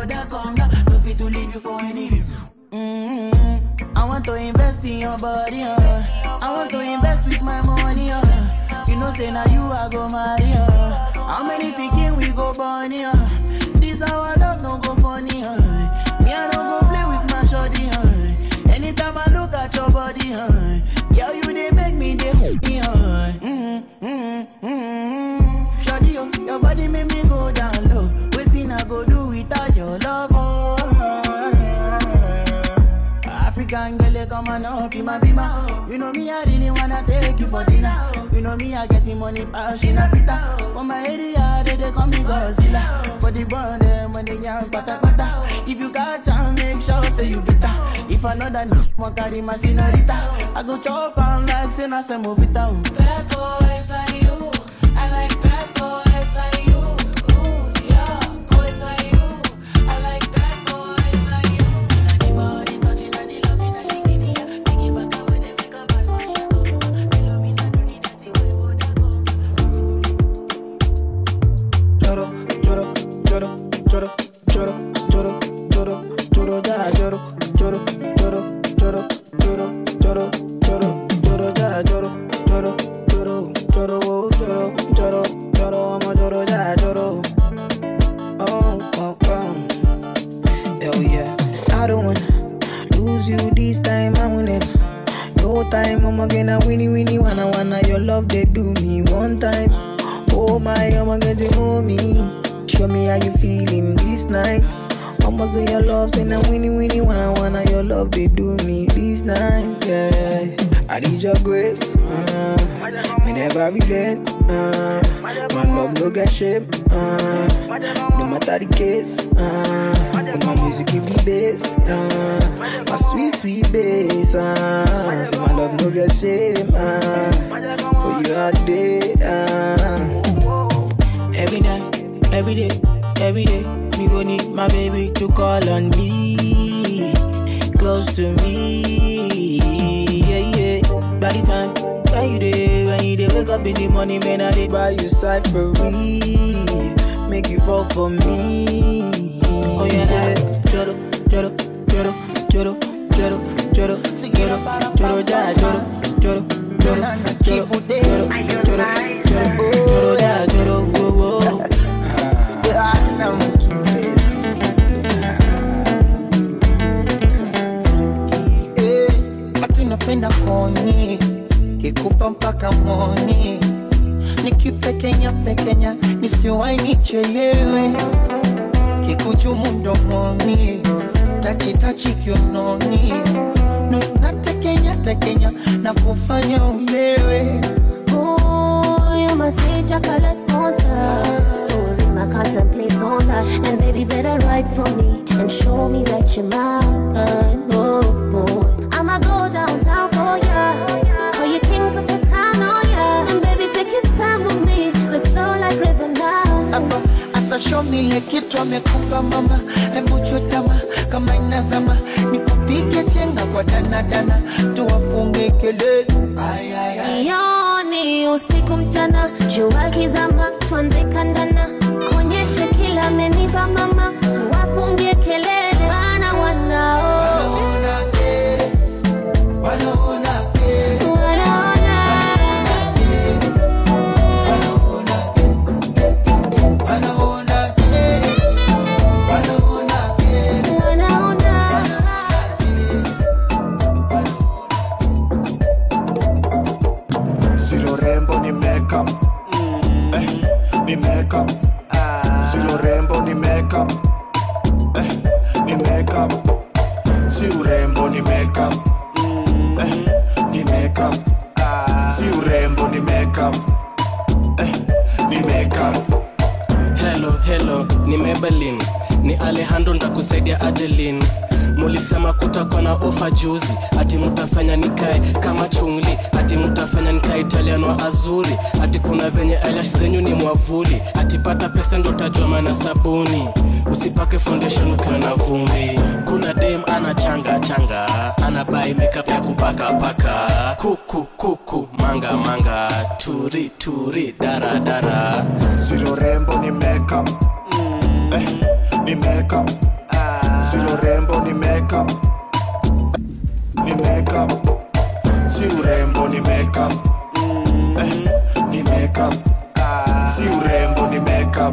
for that conga. No fit to leave you for any reason. Mm-hmm. I want to invest in your body, uh. I want to invest with my money, uh. You know, say now you I go marry, uh. How many picking we go born, uh. This our love no go funny, uh. Me I don't go play with my shorty, uh. Anytime I look at your body, uh. Girl, you they make me they me, uh. Mm-hmm, mm-hmm, mm-hmm. Shorty, uh, your body make me go down low. Waiting I go do without your love, oh. African girl, come on up, be my bima. You know me, I really wanna take you for dinner. You know me, I getting money, passion, a pita. For my area, they, they call me Godzilla. For the bond, them when they young, pata pata. If you catch and make sure, say you bitter. If another no, more carry my senorita. I go chop and like, say, na se move it out. Bad boys like you, I like bad boys like you. Ooh, yeah, boys like you, I like bad boys like you. Give all the touching and the loving and she give it. Take it back away, they make a bad man shut up. Below me, not do the dancing, wait for that come. Choro, choro, choro, choro, choro, choro, choro, choro, ja, choro, choro, choro, choro, choro, choro, choro, choro, ja, choro, choro, choro, choro, choro, choro, choro, I'm a choro, ja, choro. Oh, oh, oh. Hell yeah. I don't wanna lose you this time, I win it. No time, I'm gonna winnie winnie wanna wanna your love they do me one time. Oh my, I'm gonna know me. Show me how you feeling this night. I'ma say your love, say now winnie winnie wanna wanna your love they do me this night. Yeah, I need your grace. Uh, me never relent. Uh, my love no get shame. Uh, no matter the case. Uh, when my music give me bass. Uh, my sweet sweet bass. Uh, say my love no get shame. Uh, for you all day. Uh, every night, every day, every day. Me gon' need my baby to call on me, close to me, yeah, yeah. By the time when you dey, when you dey wake up in the morning, man, I dey buy you cyphery, make you fall for me. Oh yeah, yeah. Choro, choro, choro, choro, choro, choro, choro, choro, ja, choro, choro, choro, choro, choro, choro, choro, choro, ja, choro, whoa, whoa. Napenda koni kikupa mpaka moni nikipekenya pekenya nisiwai nichelewe kikuchumu mdomoni tachi tachi kiononi natekenya tekenya na kufanya ulewe. Ooh, you must say chocolate monster. Sorry, I contemplate on that. And baby, better write for me and show me that you're mine. Oh, oh. I'ma go downtown for ya. Call you king, put the crown on ya. And baby, take your time with me. Let's flow like river now. Aba, asa show me le kitu amekupa mama. Embu chutama kama inazama. Nikupige chenga kwa dana dana. Tuwafunge kelele. Ay, ay, ay. Yoni usiku mchana. Jua kizama, tuanze kandana. Konyeshe kila amenipa mama. Tuwafunge kelele. Wana wanao. Silo rembo ni makeup, eh, ni makeup. Silo rembo ni makeup, eh, ni makeup. Si urembo ni makeup, eh, ni makeup. Si urembo ni makeup, eh, ni makeup. Hello, hello, ni Maybelline. Ni Alejandro ndakusaidia Adeline. Mulisema kutakuwa na ofa juzi. Ati mutafanya nikae kama chungli. Ati mutafanya nikae Italiano wa azuri. Ati kuna venye eyelash zenyu ni mwavuli. Ati pata pesa ndo utajua maana sabuni. Usipake foundation ukiwa na vumbi. Kuna dem ana changa changa. Ana buy makeup ya kupaka paka. Kuku kuku manga manga. Turi turi dara dara. Silo rembo ni makeup, eh, ni makeup. Si urembo ni makeup. Ni makeup. Si urembo ni makeup. Eh, ni makeup. Si urembo ni makeup.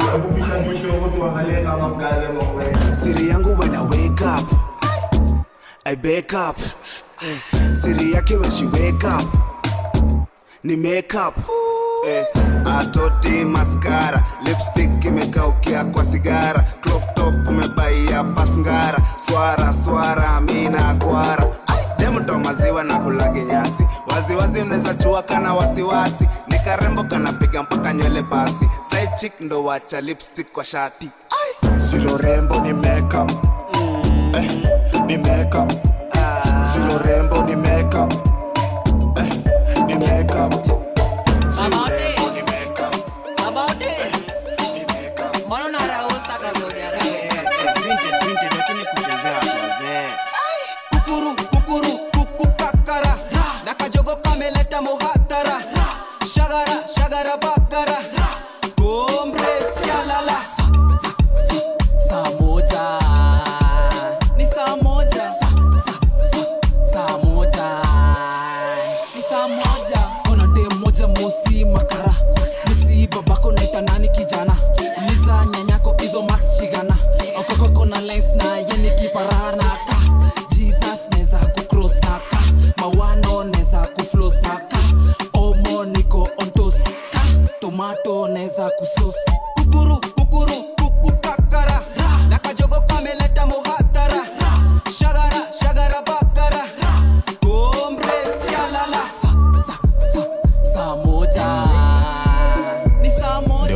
Siri yangu when I wake up, I wake up. Siri yake when she wake up, ni makeup. Eh, atoti mascara, lipstick imekaukia kwa sigara, crop top umebaia pasngara, swara swara mina kwara. Demu to maziwa na kulage nyasi, wazi wazi unaweza chua kana wasiwasi, nikarembo kana piga mpaka nywele basi, side chick ndo wacha lipstick kwa shati. Silo rembo ni makeup. Eh, ni makeup. Silo rembo ni makeup. Eh, ni makeup. Silo rembo ni makeup. About it. Ni makeup. Mbona unarausa kamoja? Vintage vintage lakini kuchezea wazee. Kukuru kukuru kukukakara, na kajogo kameleta muhatara. Shagara shagara bakara, gombre sialala. Saa moja ni saa moja, saa moja ni saa moja. Ona dem moja mosi makara, misi babako naita nani kijana, liza nyanyako izo max shigana, okoko kona lens na yeni kiparana ka. Jesus neza kucross na ka, mawano neza kufloss na ka, omo niko on toast ka, tomato neza kusos. Kukuru kukuru kukukakara, na kajogo kameleta muhatara. Shagara shagara bakara, gombre sialala. Sa sa sa sa moja ni sa moja.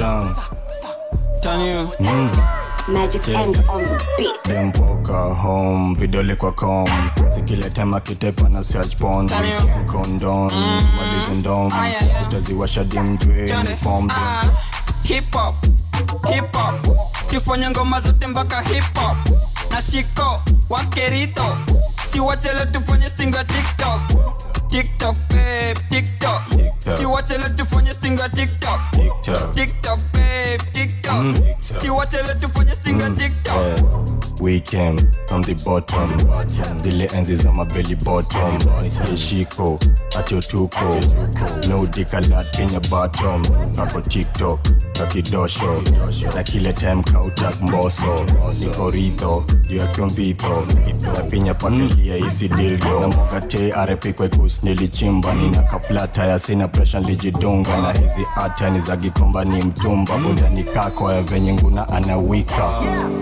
Tanyo Magic End on the beat. Dempoka home, vidole kwa com. Sikile tema kitepa na search porn. Weekend condom, malizi ndom. Utaziwasha dimdwe, uniform. Hip hop, hip hop, sifanya ngoma zote mpaka hip hop. Na shiko, wakerito, si wachele tufanye stinga TikTok. TikTok, babe, TikTok, si wachele tufanye stinga TikTok. TikTok, babe, TikTok, si wachele tufanye stinga TikTok. We came from the bottom, zile enzi za mabelly bottom. Shiko, acho tuko, no dick a lot in your bottom. Kako TikTok, kakidosho, na kile time kautak mboso. Niko rito, juu ya kiombito, na pinya pakelia isi dildo. Na mokate arepi kwe kus nilichimba, nina kaplata ya sina pressure lijidunga. Na hizi ata ni za gikomba ni mtumba, bunda ni kako ya venye nguna anawika.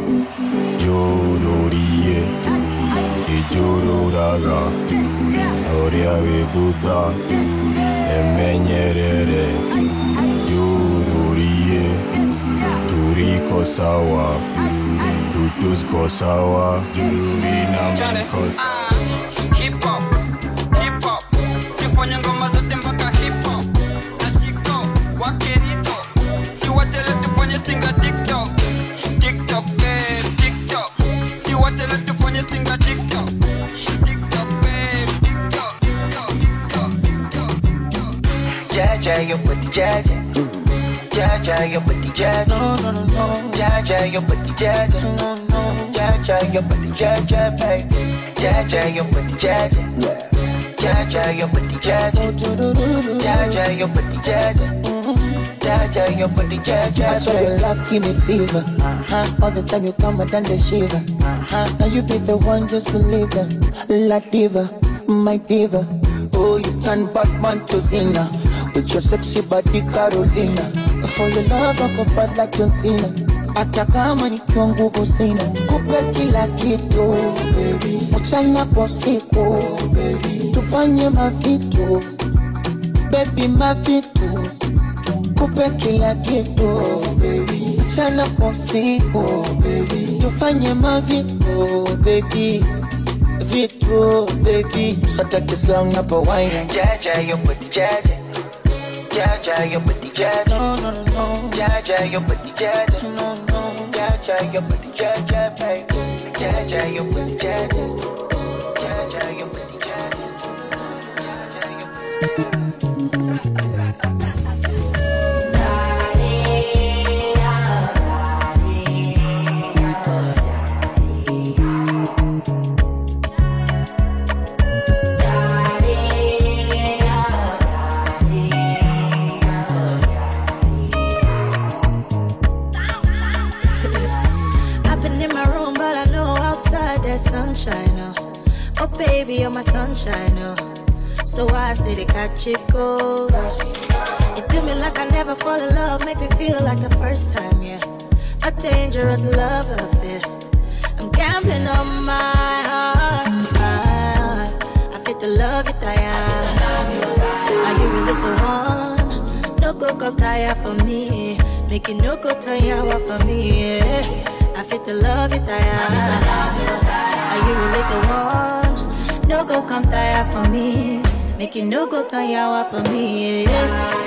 Jururie, ijururaga, oria veduda, emenyerere, jururie, turiko sawa, tutusko sawa, jururina mkosa. Hip hop, hip hop, sifanya ngoma zote mpaka hip hop. Na shiko, wakerito, si wachele tufanye stinga TikTok. TikTok, babe, TikTok, si wachele tufanye stinga TikTok. TikTok, babe, TikTok, TikTok, TikTok, TikTok, TikTok. Jaja, your body, Jaja. Jaja, your body, Jaja. No, no, no, no. Jaja, your body, Jaja. No, no. Jaja, your body, Jaja, baby. Jaja, your body, Jaja. Jaja, your body, Jaja. Jaja, your body, Jaja. Jaja, your body, Jaja. I swear your love give me fever. Uh-huh. All the time you come and then the shiver. Uh-huh. Now you be the one, just believe that. La diva, my diva. Oh, you turn Batman to Zina. With your sexy body, Carolina. For your love, I go fight like John Cena. Hata kama nikiwa nguvu sina, kupe kila kitu baby, mchana kwa usiku baby, tufanye mavitu baby, mavitu, kupe kila kitu baby, mchana kwa usiku baby, tufanye mavitu baby, vitu baby, sata kislang na pa wine. Jaja, your body, Jaja. Jaja, your body, Jaja. No, no, no, no. Jaja, your body, Jaja. No, no. Jaja, your body, Jaja, baby. Jaja, your body, Jaja. Jaja, your body, Jaja. Jaja, your body. that sunshine, oh. Oh baby, you're my sunshine, oh. So I stay to catch it cold, oh. You do me like I never fall in love, make me feel like the first time, yeah. A dangerous love affair. I'm gambling on my heart, my heart. I fit the love you die. Are you really the one? No go come tire for me. Make it no go tire for me, yeah. I fit the love you die. Are you really the one? No go come tire for me. Make it no go tire for me, yeah.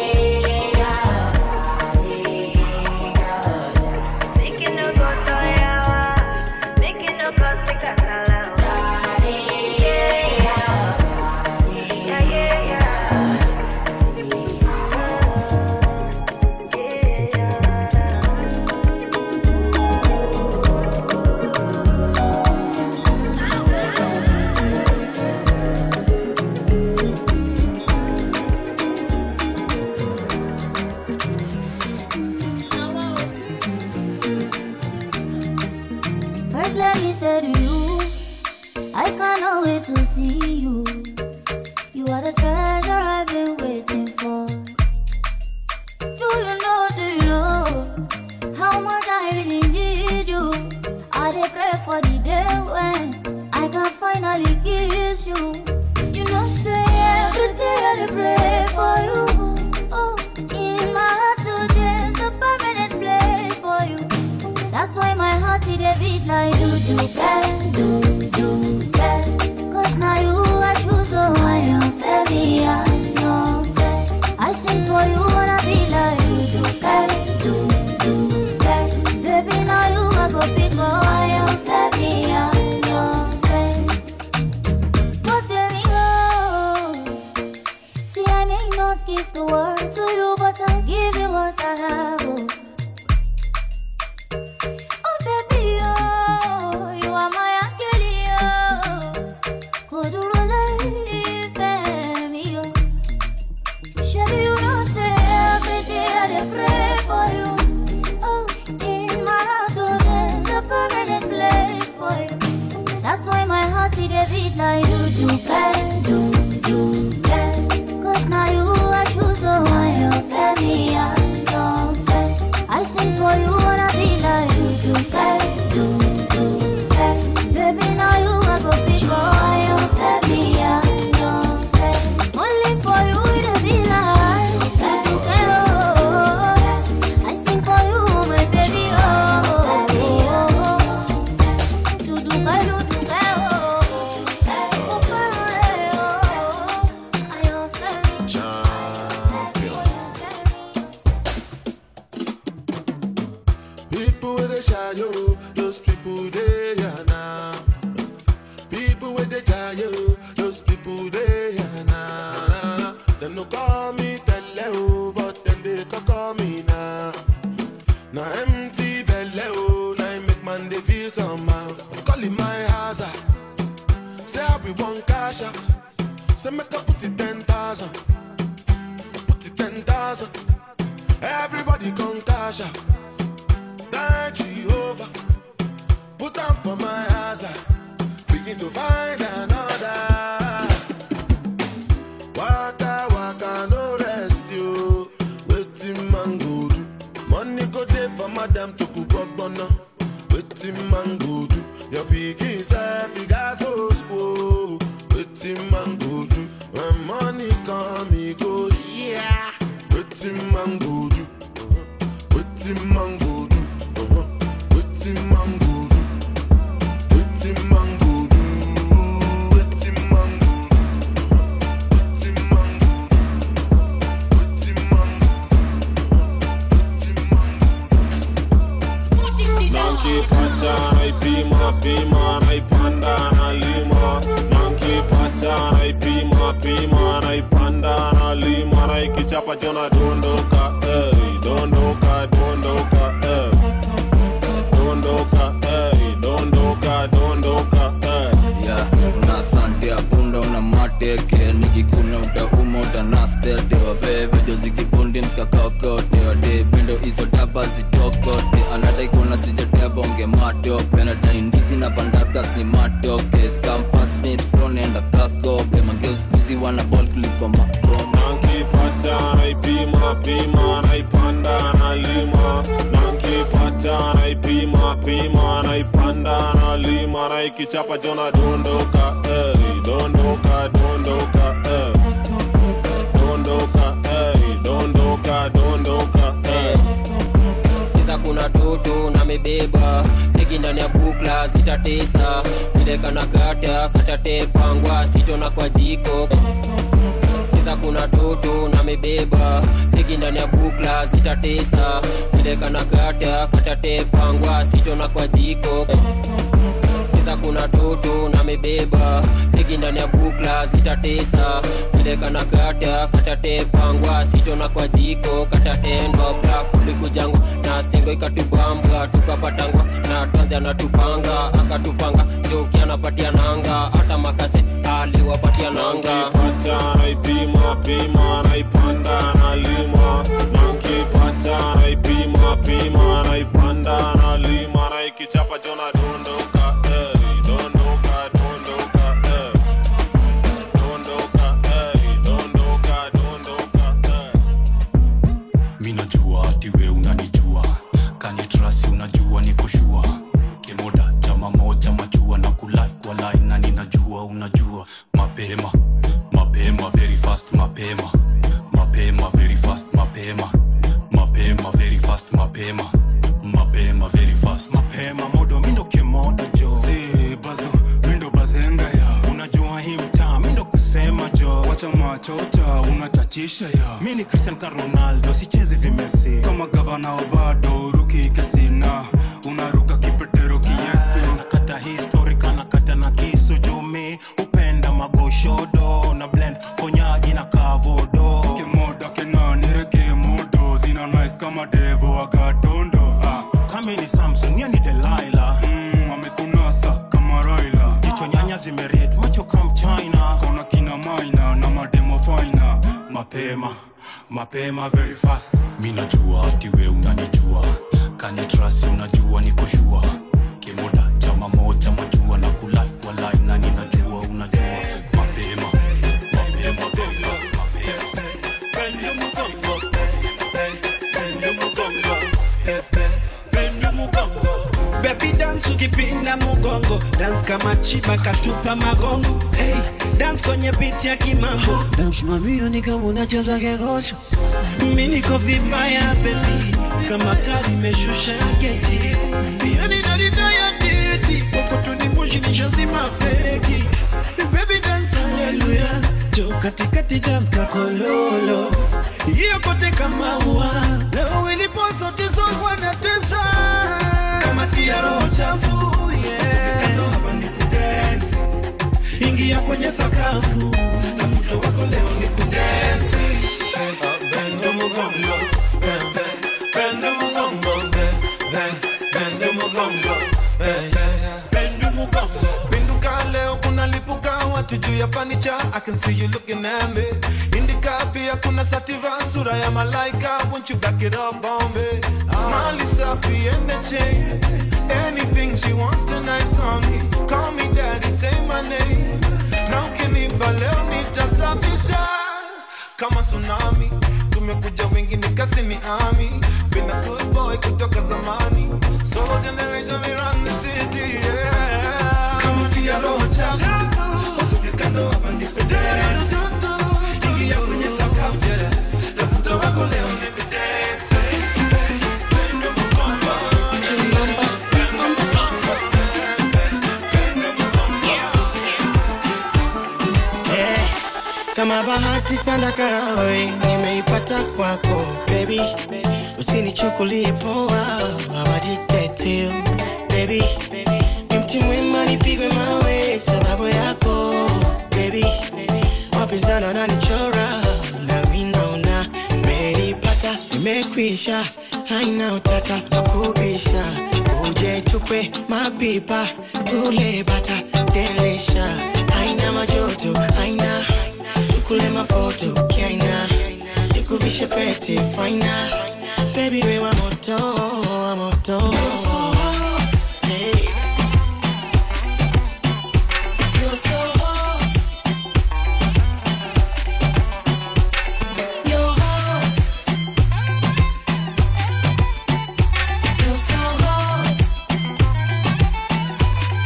To see you, you are the treasure I've been waiting for. Do you know, do you know how much I really need you? I dey pray for the day when I can finally kiss you. You know, say every day I dey pray for you. Oh, in my heart today's a permanent place for you. That's why my heart it dey beat like do do can do do can. Now you I choose, so I am fair, me, I am fair. I sing for you, wanna be like you do, can do, do, can. Baby, now you I go pick, oh, I am fair, me, I am fair. But there we go. See, I may not give the word to you, but I'll give you what I have, oh. Oh, baby, oh, you are my pray for you. Oh, in my heart, oh, there's a permanent place for you. That's why my heart it a beat like do do can do do can. Cause now you I choose, so I am fair, me I am fair. I sing for you, wanna be like you do can do do can. Baby, now you I go big, oh, I am fair, me I am fair. Only for you it a be like can do can. Those people they are now. People with the jayo, those people they are now. They no call me tele, but then they can call me now. Now empty belly, now make man they feel somehow. I'm calling my house, say I be one cash out. Say make I put it ten thousand, put it ten thousand. Everybody come cash out. Thank you over. Put on for my eyes, begin to find another. Waka waka no rest you. Waiting man go do. Money go there for madam to cook up bono. Waiting man go do. Your piggy self you got so school. Waiting man go do. When money come he go yeah. Waiting man go do. Waiting man go do. Waiting man go do. Waiting man go do. Waiting man go do. Waiting man go do. Waiting man go do. Nanki pacha naipima pima naipanda nalima. Nanki pacha naipima pima naipanda nalima. Naikichapa jona dondoka eh, dondoka dondoka eh. Dondoka, eh, dondoka, dondoka, eh. Yeah, una sante apunda una mateke. Nikikuna utauma utanastete. Waveve jozi kibundi mskakakote. Wade bindo iso daba zitokote. Anadai kuna sijateba unge matope. Anadai ndizi na pandaka na lima na ikichapa jona dondoka hey, dondoka dondoka hey. Dondoka hey, dondoka dondoka hey. Sikiza kuna toto na mebeba teki ndani ya bukla zitatesa vile kana kata katate pangwa sitona kwa jiko. Sikiza kuna toto na mebeba teki ndani ya bukla zitatesa vile kana kata katate pangwa sitona kwa jiko. Sikiza kuna toto na mebeba teki ndani ya bukla zitatesa vile kana kata katate pangwa sitona kwa jiko. Katatendwa black kulikujango na stingo ikatubamba tukapatangwa na tanzi anatupanga akatupanga joki anapatia nanga hata makase aliwapatia nanga. Nakipata naipima pima naipanda nalima nakipata naipima pima naipanda nalima na ikichapa jona dondoka hey, dondoka dondoka hey. Dondoka hey, dondoka dondoka hey. Mina jua ati we unanijua kani trust unajua niko shua kemoda chama moja majua na kulike kwa line na ninajua unajua mapema mapema very fast mapema mapema very fast mapema mapema very fast mapema mapema very fast mapema modo mindo kemoda jo zi bazo mindo bazenga ya unajua hii mtaa mindo kusema jo wacha machota unatachisha ya mimi ni Cristiano Ronaldo sichezi vimesi kama gavana wa bado ruki kasina unaruka kipetero kiyesu nakata history kana kata na kisu jumi upenda magoshodo na blend konyaji na kavodo kemoda kena nirege modo zina nice kama devo agatondo ah. Kami ni Samson ya ni Delilah mm, amekunasa kama Raila jicho nyanya zimeret macho kam China kona kina maina na mademo faina mapema mapema very fast. Mina jua ati we unanijua kani trust unajua niko shua kemoda chama moja majua na kulike kwa line na ninajua unajua mapema mapema very fast mapema Bendo mugongo Bendo mugongo Bendo mugongo Baby dance ukipinda mugongo dance kama chiba katupa magongo hey dance kwenye beat ya kimambo dance mamio ni kama unacheza kerosho mimi niko vibaya baby kama gari imeshusha geji yani narita ya didi huko tunipushi nishazima feki baby dance hallelujah jo katikati dance kakololo hiyo kote kama ua leo ilipozo tizo kwa na tesa kama tia roho chafu yeah kando hapa ni kudance ingia kwenye sakafu na futo wako leo ni kudance bendo mugongo bendo mugongo bendo mugongo bendo mugongo Pinduka leo kuna lipuka watu juu ya furniture I can see you looking at me Indika pia kuna sativa sura ya malaika Won't you back it up on me Mali safi and the chain Anything she wants tonight's on me Call me daddy, say my name Now kiniba leo nitasafisha Kama tsunami Tumekuja wengi nikasi ni ami Been a good boy kutoka zamani So generation we run the city yeah kama tia roho chafu usuke kando hapa ni kudance ingia kwenye sakafu yeah tafuta wako leo ni kudance bendo mugongo kama bahati sana karawe nimeipata kwako baby usinichukulie poa hawajitetea baby ni mti mwema nipigwe mawe sababu yako baby wapinzani wananichora na mimi naona nimeipata nimekwisha haina utata hakubisha uje tukwe mapipa tule bata delisha haina majoto haina tukule mafoto kiaina nikuvishe pete faina baby we wa moto wa moto hey. You're so hot. You're hot. You're so hot.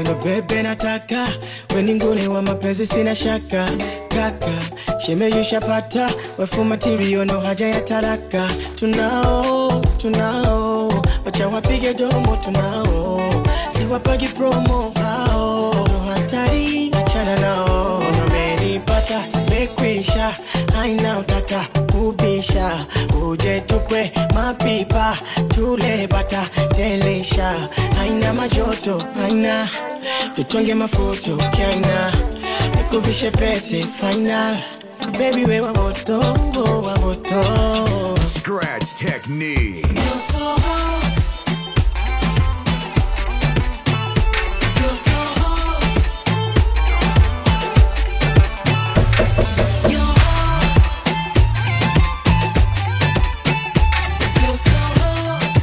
wendo bebe nataka, weningune wa mapenzi sina shaka. Kaka, shemeyusha pata, wefu material no haja ya talaka. Tunao, tunao, wacha wapige domo tunao. Si wapagi promo hao, no hatari, achana nao. Unomenipata, mekwisha, haina utata kubisha. Uje tukwe mapipa, tule bata, delisha. Haina majoto, haina, tutonge mafuto, kaina. Nikuvishe pete, final. Baby we wa moto, wa moto. Scratch techniques. You're so hot. You're so hot. You're hot. You're so hot.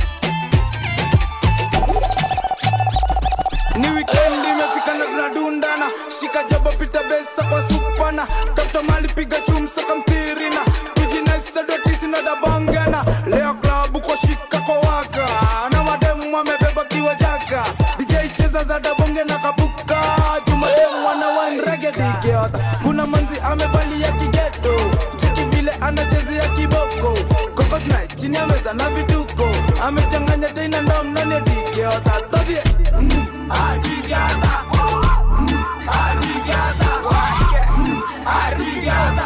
Ni weekend imefika na tunadundana. Shika jabo pita besa kwa supana. Tafuta mali piga chumsa kamtirina. Kujinaista dotisi na dabangana. Leo klabu kwa shika kwa waka. Na wademu wamebeba kiwa jaka. D J cheza za dabonge na kabuka. Jumademu wana wine reggae digiota. Kuna manzi amevalia kigeto. Cheki vile anachezea kiboko. Kokos night chini ya meza na vituko. Amechanganya tena ndo mnane digiota. Todie Adigata, Adigata, Adigata,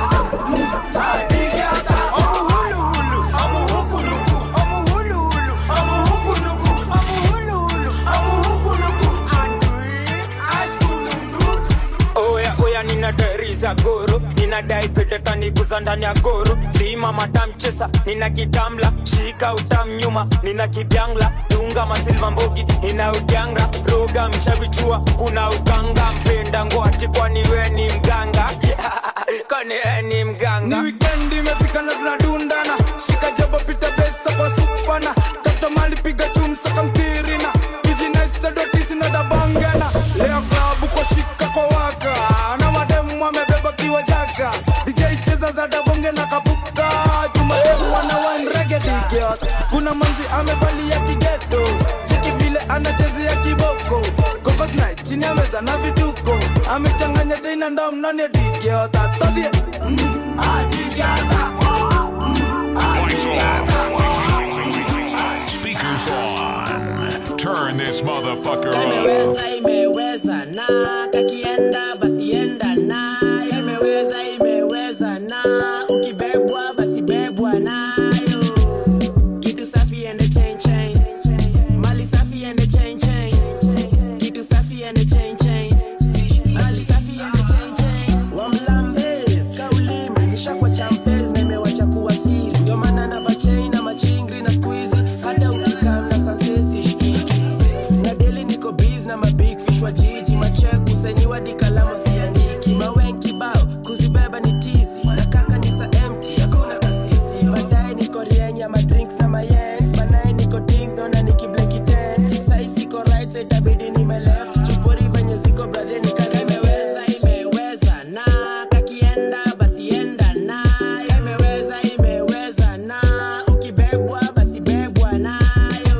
Adigata, Amu hulu hulu, Amu hukuluku, Amu hulu hulu, Amu hukuluku, Amu hulu hulu, Amu hukuluku, Andui, ashkuluku. Oya oya nina deriza goro, nina dai pete tani kuzandani ya goro. Lima madam chesa, nina kitamla, shika utam nyuma, nina kibyangla. Dunga masilva mbogi, ina udyanga. Roga mchavichua, kuna uganga. Mpenda ngwati kwa niwe ni mganga. Kwa niwe ni mganga. Ni weekend imefika na tunadundana. Shika jabo pita besa kwa supana. Tafuta mali piga chumsa kamtirina. Kujinaista dotisi na dabangana. Leo klabu kwa shika kwa waka. Na wademu wamebeba kiwa jaka. D J cheza za dabonge na kabuka. Jumademu wana wine reggae digiota. Kuna manzi amevalia kigeto. Cheki vile anachezea kiboko. Kokos night chini ya meza na vituko. Amechanganya tena ndo mnani ya digiota. Todie Adigata. Lights off. Speakers on. Turn this motherfucker up. Imeweza imeweza na kakienda basi enda na. Imeweza imeweza na ukibebwa basi bebwa nayo. Kitu safi and chain chain. Mali safi and chain chain. Kitu safi and chain chain. Mali safi and chain chain. Wamlambes kauli manisha kwa champes na imewacha kuwa siri. Ndio maana na bachain na machingri na squeezy. Hata ukikam na sansesi shikiki. Na daily niko biz na ma big fish wa jiji. Macheck usenyiwa di kalama siandiki. Mawenki bao kuzibeba ni tizi. Na kaka ni sa empty hakuna kasisi. Baadaye niko rienya ma drinks na ma yens. Banaye niko ding dona niki bleki ten. Sai siko right side tabidi ni my left. Chupori venye ziko brother ni kazi. Imeweza imeweza na kakienda basi enda na. Imeweza imeweza na ukibebwa basi bebwa nayo.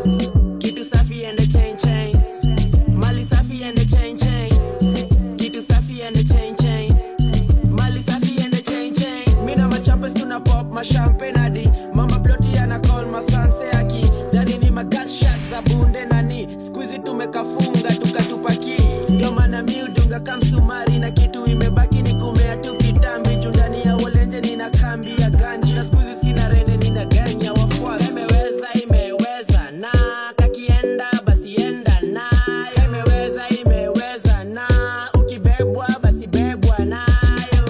Kitu safi and chain chain. Mali safi and chain chain. Kitu safi and chain chain. Mali safi and chain chain. Mina machampes tuna pop ma champagne hadi. Mama ploti ana call ma sanse aki. Dani ni ma gunshot za bunde nani. Squeezy tumekafunga tukatupaki. Ndio maana mi udunga kamsumari na kitu imebaki ni kumea tu kitambi. Jundani ya wolenje nina kambi ya ganji. Na squeezy sina rende nina ganya wafuasi. Imeweza imeweza na kakienda basi enda na. Imeweza imeweza na ukibebwa basi bebwa nayo.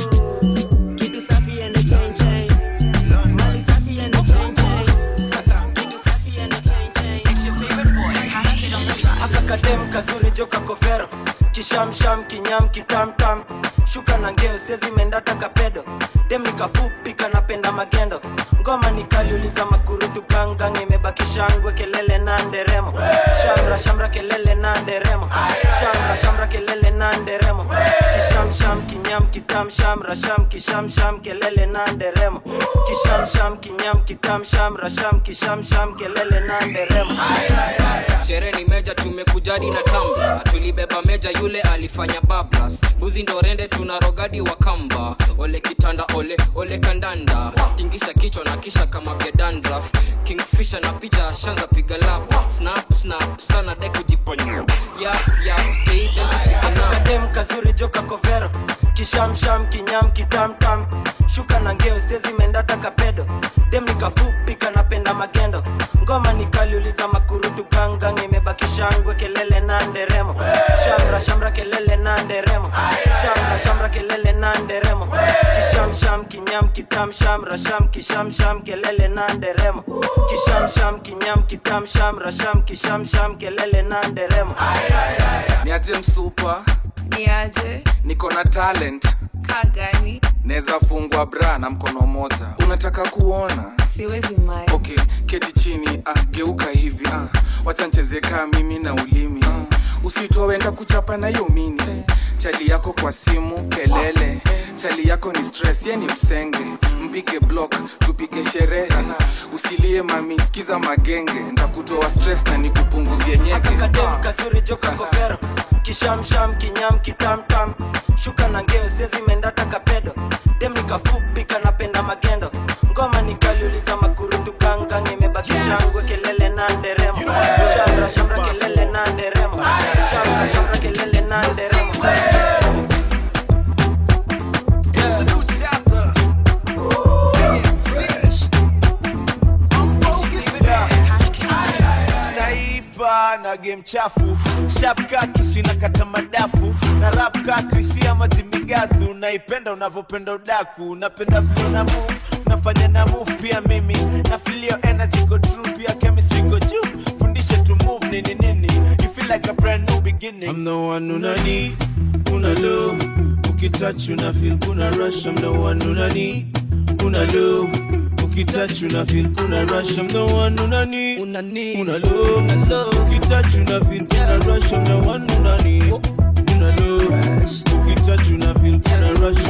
Kitu safi and chain chain. Mali safi and chain chain. Kitu safi and chain chain. It's your favorite boy, Kid on the track. Akakadem kazuri joka kovero. Kisham sham kinyam kitam tam. Shuka na ngeo sezi mendata kapedo. Dem nikafupi kanapenda magendo. Ngoma nikaliuliza makurutu gangang. Imebaki shangwe kelele na nderemo. Shamra shamra kelele na nderemo. Shamra shamra kelele na nderemo. Kisham sham kinyam kitam shamra sham kisham sham kelele na nderemo. Kisham sham kinyam kitam shamra sham kisham sham kelele na nderemo. Shere ni meja tumekujadi na tamba. Tulibeba meja yule alifanya bablas. Buzi ndo rende tunarogadi wa kamba. Ole kitanda ole ole kandanda. Tingisha kichwa na kisha kama gedandraf. Kingfisher na picha shanza piga lap. Snap snap sana de kujiponya. Yap yap baby. Kadem kazuri joka kovero. Kisham sham kinyam kitam tam. Shuka na ngeo sezi mendata kapedo. Dem nikafupi kanapenda magendo. Ngoma nikaliuliza makurutu gangang. Imebaki shangwe kelele na nderemo. Shamra shamra kelele na nderemo. Shamra shamra kelele na nderemo. Kisham sham kinyam kitam shamra sham kisham sham kelele na nderemo. Kisham sham kinyam kitam shamra sham kisham sham kelele na nderemo. Niaje msupa, Niaje, niko na talent. Kagani, Neza fungwa bra na mkono moja. Unataka kuona? Siwezi mai. Okay, keti chini, ah, geuka hivi, ah. Wacha nicheze kama mimi na ulimi. Ah. Usitoe enda kuchapa na hiyo mini. Chali yako kwa simu, kelele. Chali yako ni stress, ye ni msenge. Mpige block, tupige sherehe. Usilie mami, sikiza magenge. Nitakutoa stress na nikupunguzie nyeke. Kadem kazuri joka kovero. Kisham sham kinyam kitam tam. Shuka na ngeo sezi mendata kapedo. Dem nikafupi kanapenda magendo. Ngoma nikaliuliza makurutu gangang. Imebaki shangwe kelele na nderemo. Shamra shamra kelele na nderemo. Shamra shamra kelele na nderemo. Na game chafu sharp kaki sina kata madafu na rap kaki sia matimigathu naipenda unavopenda udaku napenda vile na move nafanya na move pia mimi na feel your energy go true pia chemistry go juu fundisha to move nini nini you feel like a brand new beginning. I'm the one una need una low ukitouch una feel kuna rush. I'm the one una need una low ukitouch una feel kuna rush. I'm the one una need una need una low una low ukitouch una feel kuna rush. I'm the one una need una low ukitouch una feel kuna rush.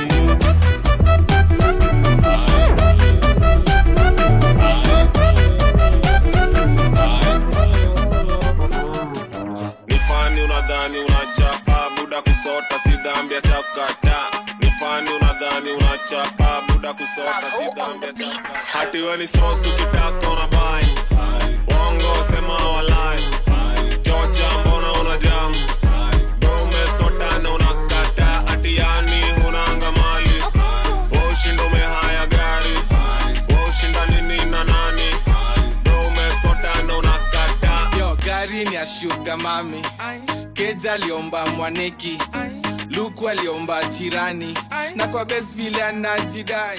Ni fani unadhani unachapa buda kusota si dhambi ya chakata. Ni fani unadhani unachapa buda kusota si dhambi ya chakata. Hati we ni sosu kitaka unabai. Wongo sema walai. Chocha mbona unajamu. Dome sota na unakata. Hati yani hunanga mali. Ushindo mehaya gari. Ushinda nini na nani. Dome sota na unakata. Yo, gari ni ya sugar mami. Keja liomba mwaneki. Luku aliomba tirani. Na kwa best vile anajidai.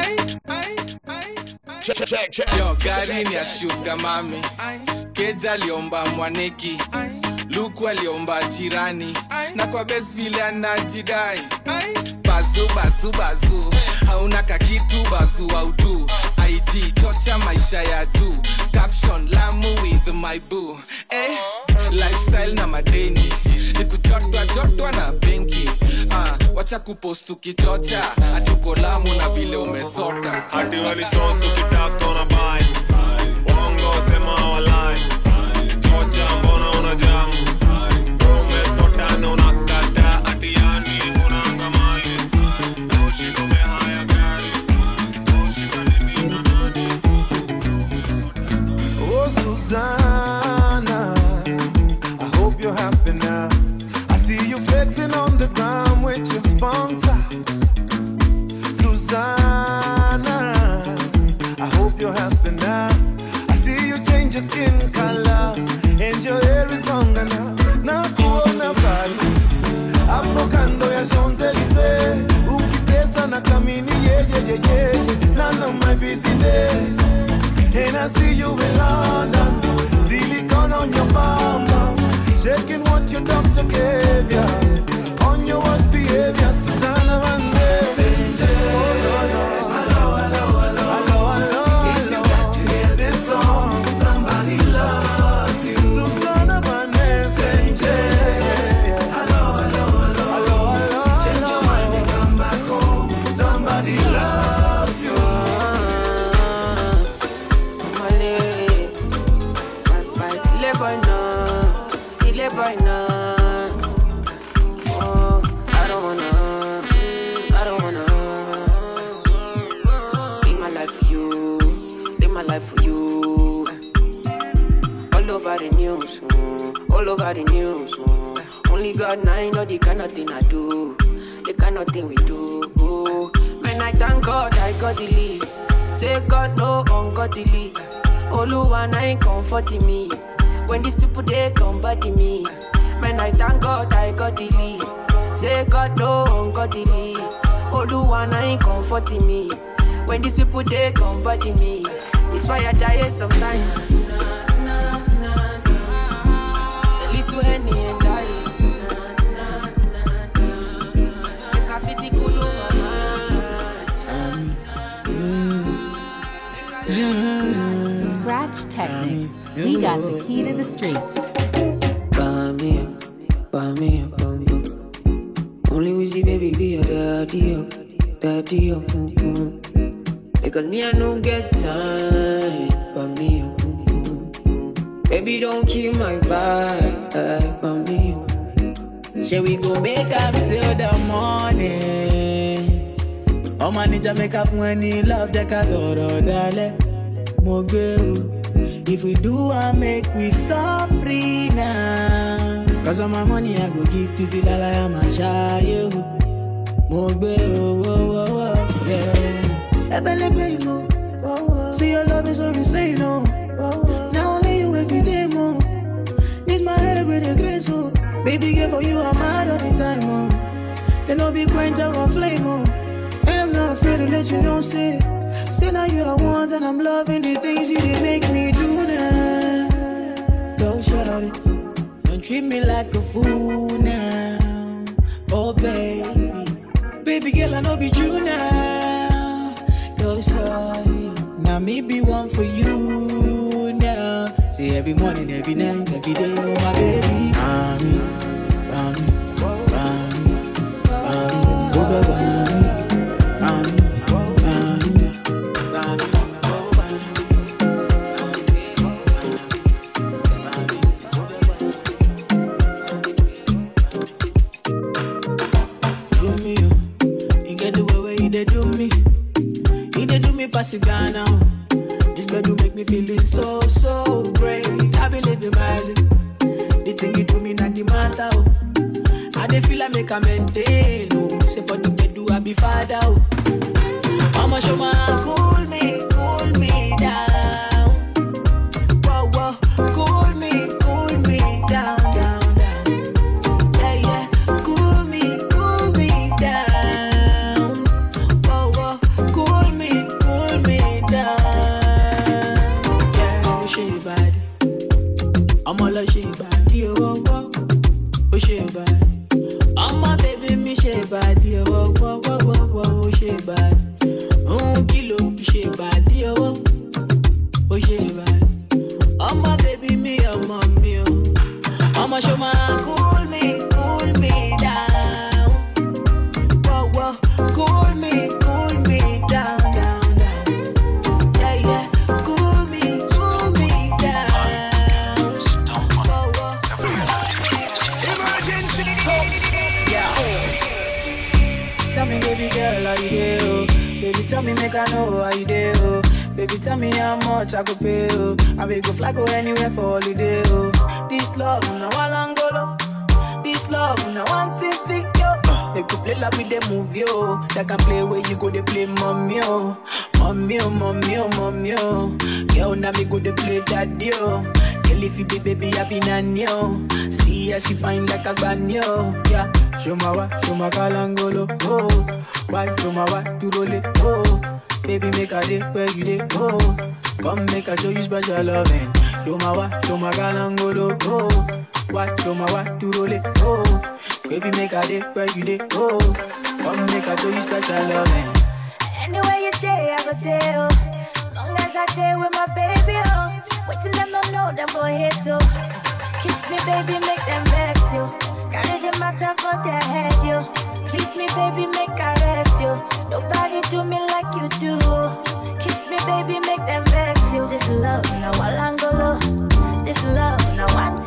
Yo, gari ni ya sugar mami. Keja aliomba mwaneki. Luku aliomba tirani. Na kwa best vile anajidai. Bazu bazu bazu. Hauna kakitu bazu au tu. I G chocha maisha ya juu. Caption Lamu with my boo. Eh, lifestyle na madeni. Nikuchotwa chotwa na benki. Ah, wacha kupost ukichocha. Atuko Lamu na vile umesota. Hati we ni sosu kitaka unabai. Wongo sema walai. Chocha mbona unajamu. Dome sota na unakata. Hati yani hunanga mali. Ushindo mehaya gari. Ushinda nini na nani. Oh Susanna, I hope you're happy now. I see you flexing on the ground with your sponsor. Susanna, I hope you're happy now. I see you change your skin color and your hair is longer now. Na kuona bali hapo kando ya Champs-Elysees, ukitesa na kamini yeah yeah yeah yeah. None of my business. And I see you in London, silicone on your bum, shaking what your doctor gave ya, on your worst behavior, Susanna Banderas. Oh no no, hello hello hello hello hello. If you got to hear this song, somebody loves you. Susanna Banderas. Hello hello hello hello hello. Change your mind and come back home. Somebody loves you. Level wanna, delay by now. Oh, I don't wanna, I don't wanna. Live my life for you, live my life for you. All over the news, mm, all over the news. Mm. Only God and I know the kind of thing I do, the kind of thing we do. Oh, man, I thank God I got the lead. Say God no ungodly. Oluwa na ain't comforting me. When these people they come body me. Man, I thank God I got the lead. Say God no ungodly. Oluwa na ain't comforting me. When these people they come body me. It's why I die sometimes. A little Henny and dice. Make a fitty cool over Mm. Scratch Technics. We got the key to the streets. Bami, bami, bam, only we see baby be your daddy up, daddy up. Mm-hmm. Because me I no get time. Bami, mm-hmm. Baby don't kill my vibe. Bami, shall we go make up till the morning? Oh man, need to make up when he love the casoro dale. Mogwe, if we do, I make we so free now. Cause all my money I go give to the lala I'm a shy. Mogwe, oh, oh, oh, oh, yeah. Ebele play mo, oh, oh. See your love is so insane, oh, oh. Now only you every day, mo. Need my head with a grace, oh. Baby, girl, for you I'm mad all the time, oh. Then no be quench on flame, oh. And I'm not afraid to let you know, say, say now you are one, and I'm loving the things you did make me do now. Go shout it, don't treat me like a fool now. Oh baby, baby girl I know be true now. Go shout it, now me be one for you now. See every morning, every night, every day, oh my baby. Mommy, mommy, mommy, mommy, over mommy. Pass it down now. This girl do make me feel so, so great. I believe in magic. The thing you do me not the matter. Oh. I dey feel I make a maintain. Oh. Say for the bed do I be father. Oh. Mama show my cool me, cool me down. Whoa, whoa, cool me, cool me down, down, down. Yeah, yeah, cool me, cool me down. Whoa, whoa, cool me. I'm all a she body, oh, oh, oh, she body. I'm my baby, me she body, oh, oh, oh, oh, oh, she body. Oh, kilo, she body, oh, oh, she body. I'm my baby, me, I'm my me, oh. I'ma show my cool me, cool me down. Whoa, whoa, cool me, cool me down, down, down. Yeah, yeah, cool me, cool me down. Tell me, baby girl, how you there, oh? Baby, tell me, make I know how you there, oh? Baby, tell me how much I go pay, oh? I will go fly, go anywhere for holiday, oh? This love, now I long go, this love, now one thing, thing, yo. They could play like with the movie, yo. They can play where you go, they play mommy, oh. Mommy, oh, mommy, oh, mommy, oh. Girl, now me go, they play daddy, oh. Girl, if you be baby, I be nanny, oh. See how she fine like a banyo, yeah. Show my wa, show my kalangolo, oh. Why, show my wa, to roll it, oh. Baby, make a day where you day, oh. Come make a show you special loving. Show my wa, show my kalangolo, oh. Why, show my wa, to roll it, oh. Baby, make a day where you day, oh. Come make a show you special loving. Anywhere you day, I go there, oh. Long as I stay with my baby, oh. Waiting them don't know them go hate you. Kiss me, baby, make them vex you. Carry the matter for their head, you. Kiss me, baby, make I rest you. Nobody do me like you do. Kiss me, baby, make them vex you. This love, now Walangolo. This love, now one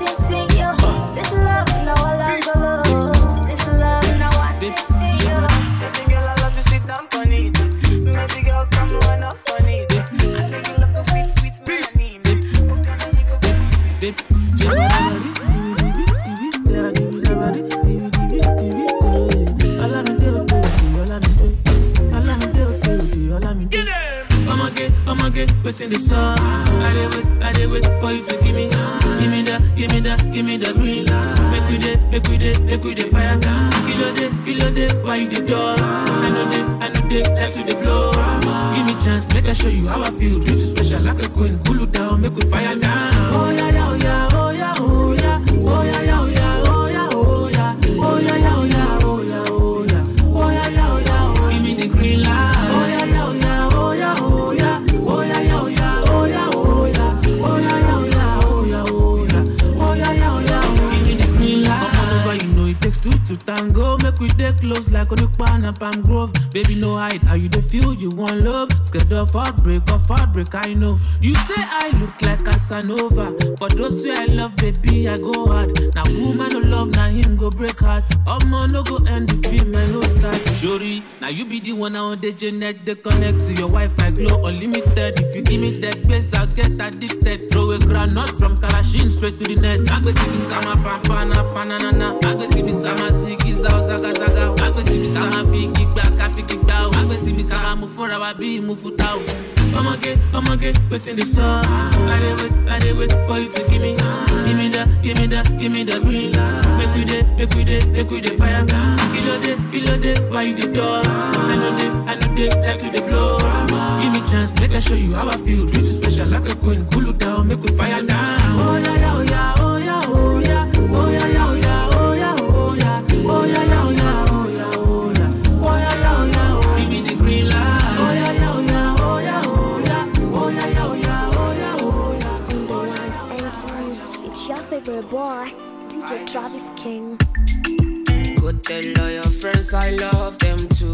waiting the sun. I dey wait, I dey wait for you to give me, give me the, give me the, give me the green light. Make we dey, make we dey, make we dey fire. Kilo day, kilo day, why you the door? I know they, I know they, like to the blow. Give me chance, make I show you how I feel. Treat you special like a queen. Cool you down, make we fire down. Oh yeah, yeah, oh yeah, oh yeah, oh yeah, oh yeah, yeah, oh yeah, oh yeah, oh yeah, oh yeah, yeah, oh yeah, oh yeah, oh yeah, oh yeah, yeah, oh yeah. Give me the green light. Oh yeah, yeah, oh yeah, oh yeah, oh yeah, oh yeah, yeah, oh yeah, oh yeah, oh yeah, oh yeah, yeah, oh yeah, oh yeah, oh yeah, oh yeah, yeah, oh yeah. Give me the green light. Come on over, you know it takes two to tango. Make we dey close like on the pan and Palm Grove. Baby, no hide. How you dey feel? You want love? Scared of heartbreak, of heartbreak. I know. You say I look like Casanova. For those who I love, baby, I go hard. Now woman no love, now him go break heart. Omo no go end the film, I no start. Shori, now you be the one on the Janet. They connect to your Wi-Fi, glow unlimited. If you give me that base, I'll get addicted. Throw a granite from Kalashin straight to the net. Agbe tibi sama pampana panana. Agbe tibi sama zigi zao zaga zaga. Agbe tibi sama fiki baka fiki bao. Agbe tibi sama mufura wabi mufutao. Omage, omage, waiting the sun. I dey wait, I dey wait for you to give me, give me the, give me the, give me the green light. Make we dey, make we dey, make we dey fire. Kilo day, kilo day, why you the door? I know they, I know they, like to the blow. Give me chance, make I show you how I feel. Treat you special like a queen. Cool you down, make we fire down. Oh yeah, yeah, oh yeah, oh yeah, oh yeah, oh yeah, yeah, oh yeah, oh yeah, oh yeah, oh yeah, yeah, oh yeah, oh yeah, oh yeah, oh yeah, yeah, oh yeah. Give me the green light. Oh yeah, yeah, oh yeah, oh yeah, oh yeah, oh yeah, yeah, oh yeah, oh yeah, oh yeah. On the ones and twos, it's your favorite boy, D J Travis King. Go tell all your friends I love them too.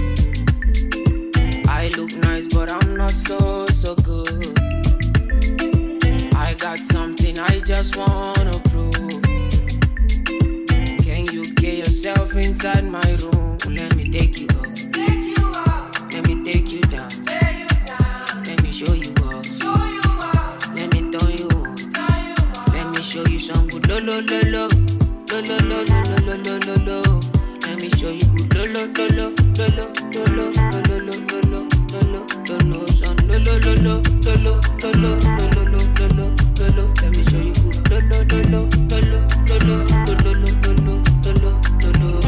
I look nice, but I'm not so, so good. I got something I just wanna prove. Can you get yourself inside my room? Let me take you up. Take you up. Let me take you down. Lay you down. Let me show you up. Show you up. Let me turn you on. Turn you on. Let me show you some good lo lo lo lo. Lo lo lo lo lo lo lo lo lo. Let me show you good lo lo lo lo lo lo lo lo lo lo lo lo lo lo lo son lo lo lo lo lo lo lo lo lo lo lo lo. Let me show you good lo lo lo lo lo lo lo lo lo lo lo lo lo.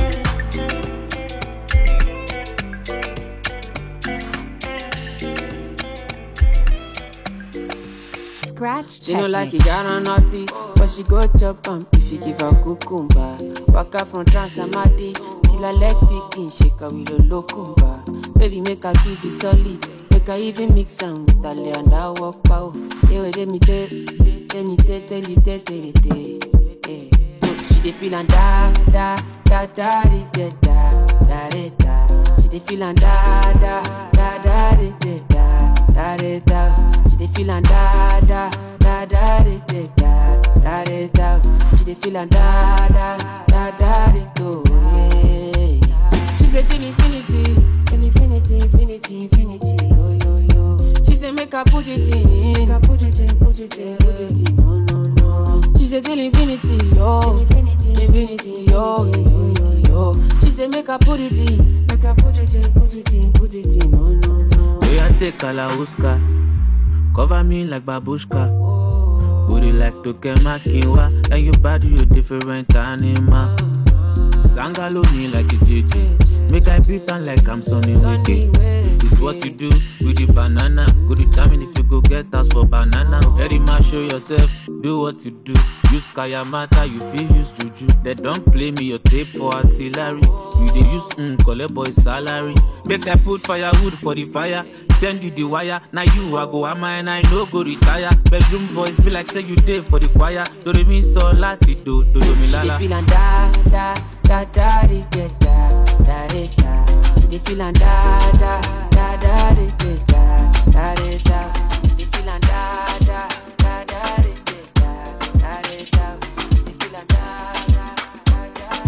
Scratch She no like Techniques. it, got on naughty, but she go chop am if you give her cucumber. Waka from Transamadi till her leg begin shake her with a locumba. Baby, make her give you solid, make her even mix am with her lay and her walk pow. Hey, wait, let me tell, tell me tell, tell me tell, tell me tell. So she dey feel and da da da da da da da da da. She dey feel and da da da da da da da da da. She dey feel and da da da da da da da da da. She dey feel and da da da da da do. She say till infinity, till infinity, infinity, infinity. Yo yo yo. She say make her put it in, make her put it in, put it in, put it in. No no no. She say till infinity, yo, infinity, infinity, yo, infinity, yo. She say make her put it in, make her put it in, put it in, put it in. No no no. We a take Kalauska, cover me like babushka. Booty like Tokema Kinwa, and your body you different animal. Sangalo me like a J J, make I beat on like I'm Sonny Wiki. It's what you do with the banana. Go determine if you go get us for banana. Very much show yourself, do what you do. Use Kayamata, you feel use Juju. They don't play me your tape for artillery. You they use mm, collect boy salary. Make I put firewood for the fire. Send you the wire. Now you I go am and I no go retire. Bedroom voice be like say you did for the choir. Do re mi so lati do do do mi lala. She dey feelin' da da da da da da da da da. She dey feelin' da da da da da da da da da. She dey feelin' da da da da da da da da da. She dey feelin' da da da da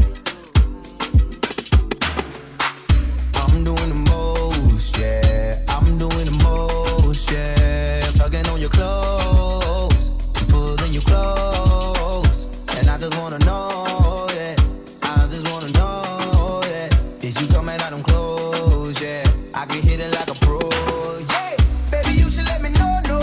da. I'm doing the most, yeah. I'm doing the most, yeah. I'm tugging on your clothes, pulling you close, and I just wanna know, yeah. I just wanna know, yeah. Is you coming out them clothes, yeah? I can hit it like a pro, yeah. Baby, you should let me know, no.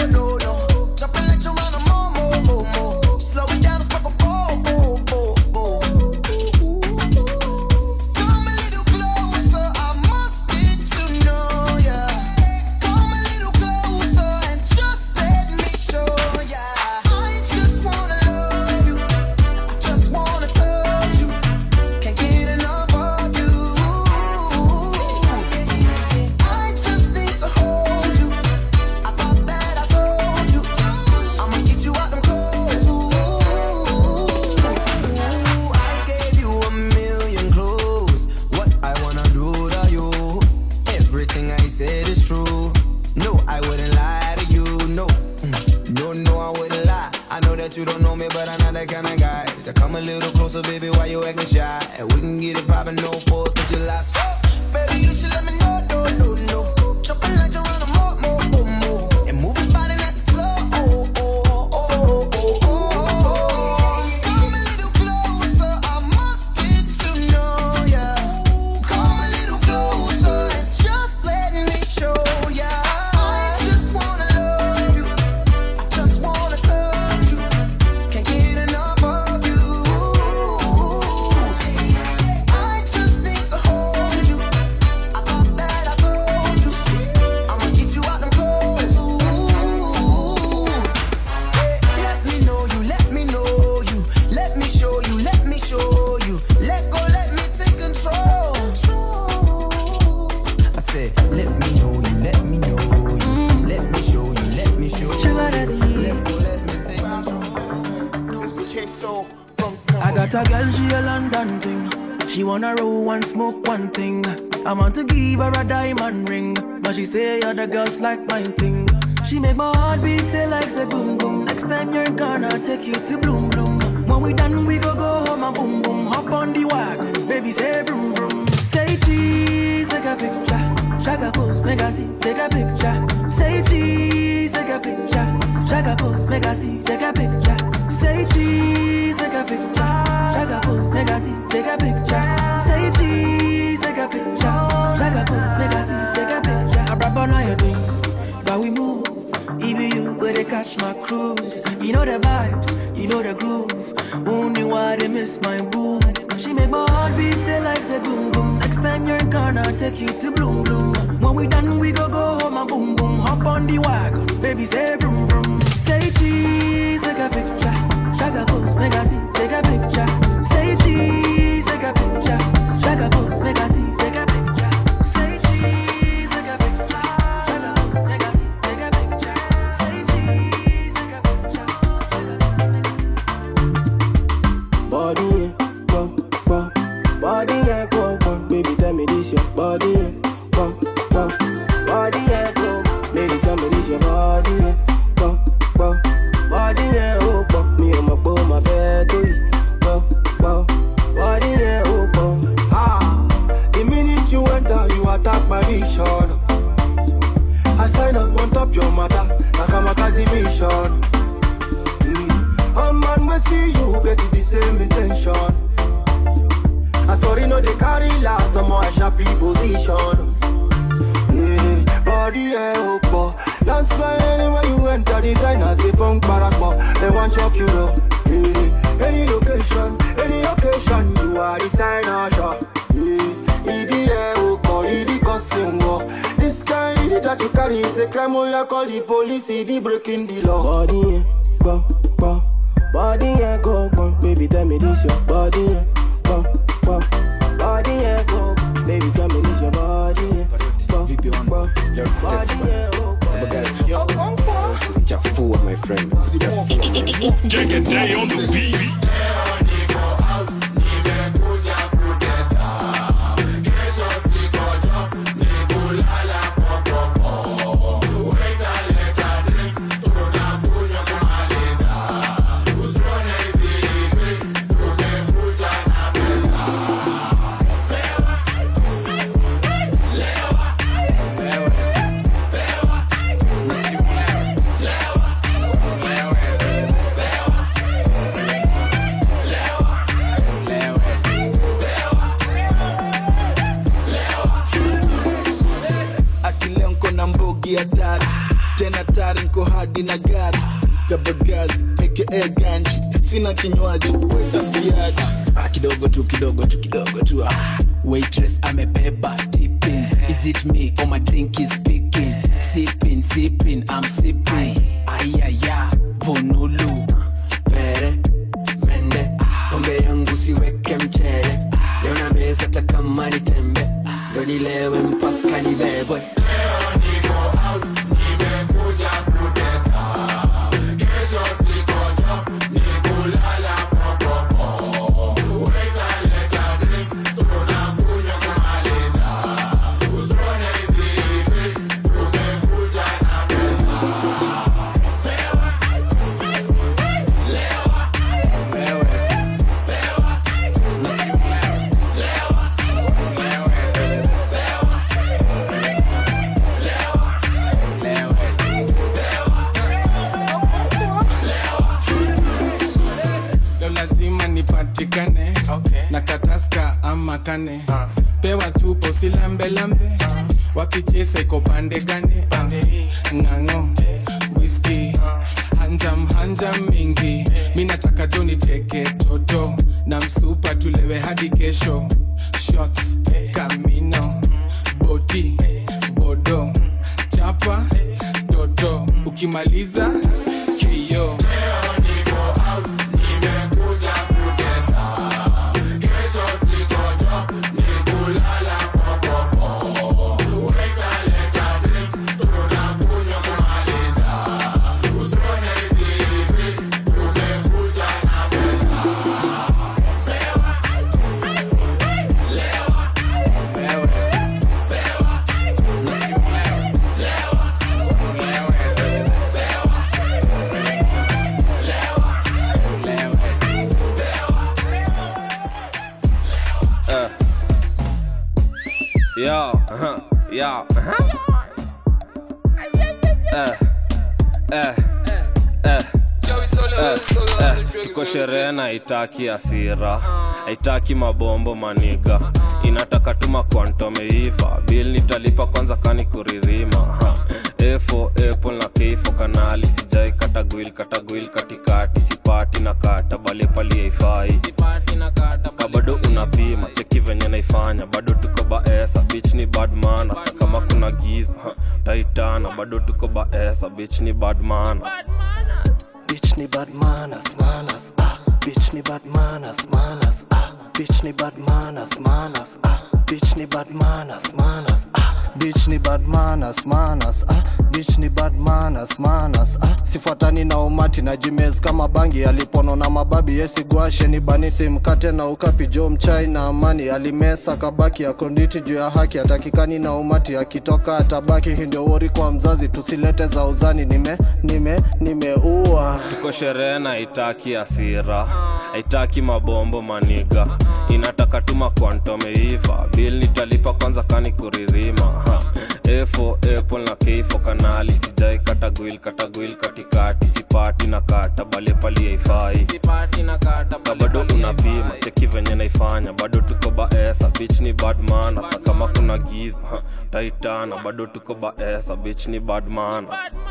Now come a little closer, baby, why you acting shy? And we can get it poppin', no fourth of July. So, baby, you should let me know, no, no, no. Jumping like you're on a more, more, more, more. And moving body nice and slow, oh, oh, oh, oh, oh, oh. Come a little closer, I must get to know ya. Come a little closer and just let me show ya. I just wanna love you, I just wanna touch you. Can't get enough of you. I just need to hold you. I thought that I told you I'ma get you out them clothes. Hey, let me know you, let me know you. Let me show you, let me show you. Let go, let me take control. I said, let me know you, let me know you. Let me show you, let me show you. Let go, let me take control. It's the K-So from I got a girl, she a London thing. She wanna roll and smoke one thing. I want to give her a diamond ring, but she say other girls like my thing. She make my heart beat say like say boom boom. Next time you're gonna take you to bloom bloom. When we done we go go home and boom boom. Hop on the wagon, baby say vroom vroom. Say cheese, take a picture. Shaka pose, make I see, take a picture. Say cheese, take a picture. Shaka pose, make I see, take a picture. Say cheese, take a picture. Shaka pose, make I see, take a picture. Say cheese, take a picture. Shaka pose, make I see, take a picture. I rap on all your thing, but we move. Even you where they catch my cruise. You know the vibes, you know the groove. Only why they miss my boo. She make my heart beat say like say boom boom. Next time you're gonna take you to bloom bloom. When we done we go go home and boom boom. Hop on the wagon, baby say vroom vroom. Say cheese, take a picture. Shaka pose, make I see, take a picture. Say cheese, take a picture. Shaka pose, make I see, take a picture. Say cheese, take a picture. Shaka pose, make I see, take a picture. Say cheese, take a picture. Body, yeah, go, go. Body, yeah, go, go. Baby, tell me this your body, yeah, go, go. Body, yeah, go. Baby, tell me this your body, yeah, go, go. Body, yeah, oh, go. Me and my boy, my fair to you, go, go. Body, yeah, oh, go. Ah, the minute you enter, you attack my vision. I sign up on top your mother, like I'm a Kazi mission. Mm. A man will see you get the same intention. I sorry no they carry last, the more I sharp reposition. Yeah, body yeah, oh, boy. That's why anywhere you enter, designers they funk barakbo. They want chop you though. Yeah, any location, any occasion, you are designer shop. Yeah, idi yeah, oh boy, idi cousin wo. This guy that you carry is a crime. Oh, you call the police, idi breaking the law. Body yeah, go, go. Body yeah, go, go. Baby, tell me this your body yeah, go, go. Body yeah, go. Baby, tell me this your body yeah, go, go. Body yeah, go. Chafu, my friend. Take a day on the beat. Hatari tena tari nko hadi na gari kabagazi aka ganji sina kinywaji wetabiaji ah, kidogo tu kidogo tu kidogo tu ah. Waitress amebeba tipping. Is it me or my drink is speaking? Sipping sipping I'm sipping. Ayaya vonulu pere mende pombe yangu siweke mchele. Leo na meza takama ni tembe ndo nilewe mpaka nibebwe. nipatikane okay. Na kataska ama kane uh. Pewa tupo silambe lambe wakichese kopande gane uh. Ngango whisky uh. Hanjam hanjam mingi uh. Mina taka joni teke toto na msupa tulewe hadi kesho. Shots Camino Body Bodo Chapa Toto ukimaliza Kio Yo, uh-huh, yo, uh-huh. Eh, eh, eh, eh, tuko sherehe na haitaki hasira, haitaki mabombo maniga, inataka tuma kwanto meiva, bill nitalipa kwanza kani kuririma. A for apple na K for kanali, sijai kata gwil, kata gwil katikati, sipati na kata, bale pali haifai, sipati na kata, kabado unapima, cheki venye naifanya, bado tuko baesa, bitch ni bad man, hasta kama kuna giza, taitana, bado tuko baesa, bitch ni bad man. Bitch ni bad manners, manners, ah. Bitch ni bad manners, manners, ah. Bitch ni bad manners, manners, ah. Bitch ni bad manners, manners, ah. Bitch ni bad manners, manners, ah. Bitch ni bad manners, manners, ah. Sifuatani na umati na jimez kama bangi, alipono na mababi yesi guashe ni banisi mkate na ukapi jo mchai na amani, alimesa kabaki ya konditi juu ya haki, atakikani na umati akitoka atabaki, hindio wori kwa mzazi tusilete za uzani, nime nime nimeua. Tuko sherehe na haitaki hasira, haitaki mabombo maniga, inataka tuma kwanto meiva, bill nitalipa kwanza kani kuririma. A for apple na K for kanali, sijai kata gwil, kata gwil katikati, sipati na kata, bale pali haifai, sipati na kata, kabado unapima, cheki venye naifanya, bado tuko baesa, bitch ni bad man, hasta kama kuna giza, taitana, bado tuko baesa, bitch ni bad man.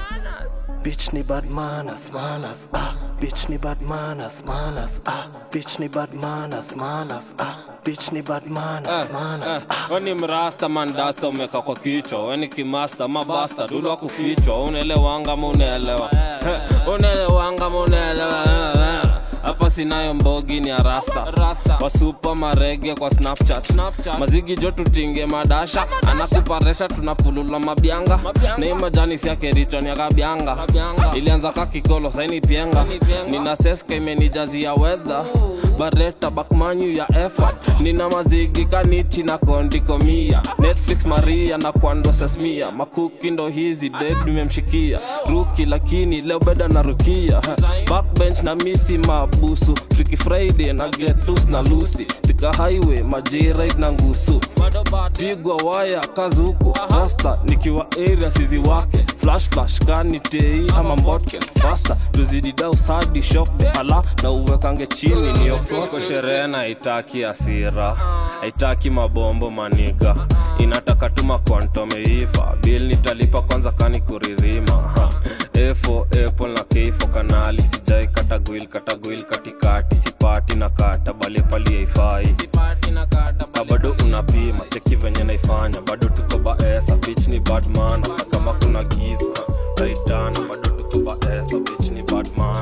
Bitch ni bad manners, manners, ah. Bitch ni bad manners, manners, ah. Bitch ni bad manners, manners, ah. Bitch ni bad manners, manners, ah. Weni mrasta mandasta umeka kwa kichwa, weni kimasta mabasta dulu wa kufichwa, unelewanga munelewa, unelewanga munelewa. Hapa sinayo mbogi ni arasta, wasupa marege kwa Snapchat, mazigi jo tutinge madasha, anakuparesha tunapulula mabianga, na imajani siya kericho ni akabianga, ilianza kakikolo saini pienga, nina seska imenijazi ya weather, bareta bakmanyu ya effort, nina mazigi kanichi na kondiko mia, Netflix Maria na kwando sesmia, makuki ndo hizi deg nimemshikia, ruki lakini leo beda na rukia, backbench na misi mabusu, Freaky Friday na get loose na Lucy, tika highway majiride na ngusu, pigwa waya kazuku, rasta nikiwa area sizi wake, flash flash kani tei ama mbotken, faster tuzidi dau sadi shop hala na uwekange chini ni okro. Kwa sherehe na haitaki hasira, haitaki mabombo maniga, inataka tuma kwanto meiva, bill nitalipa kwanza kani kuririma. A for apple na K for kanali, sijai kata gwil, kata gwil katikati, sipati na kata, bale pali haifai, sipati na kata, kabado unapima, cheki venye naifanya, bado tuko baesa, bitch ni bad man, hasta kama kuna giza, taitana, bado tuko baesa, bitch ni bad man.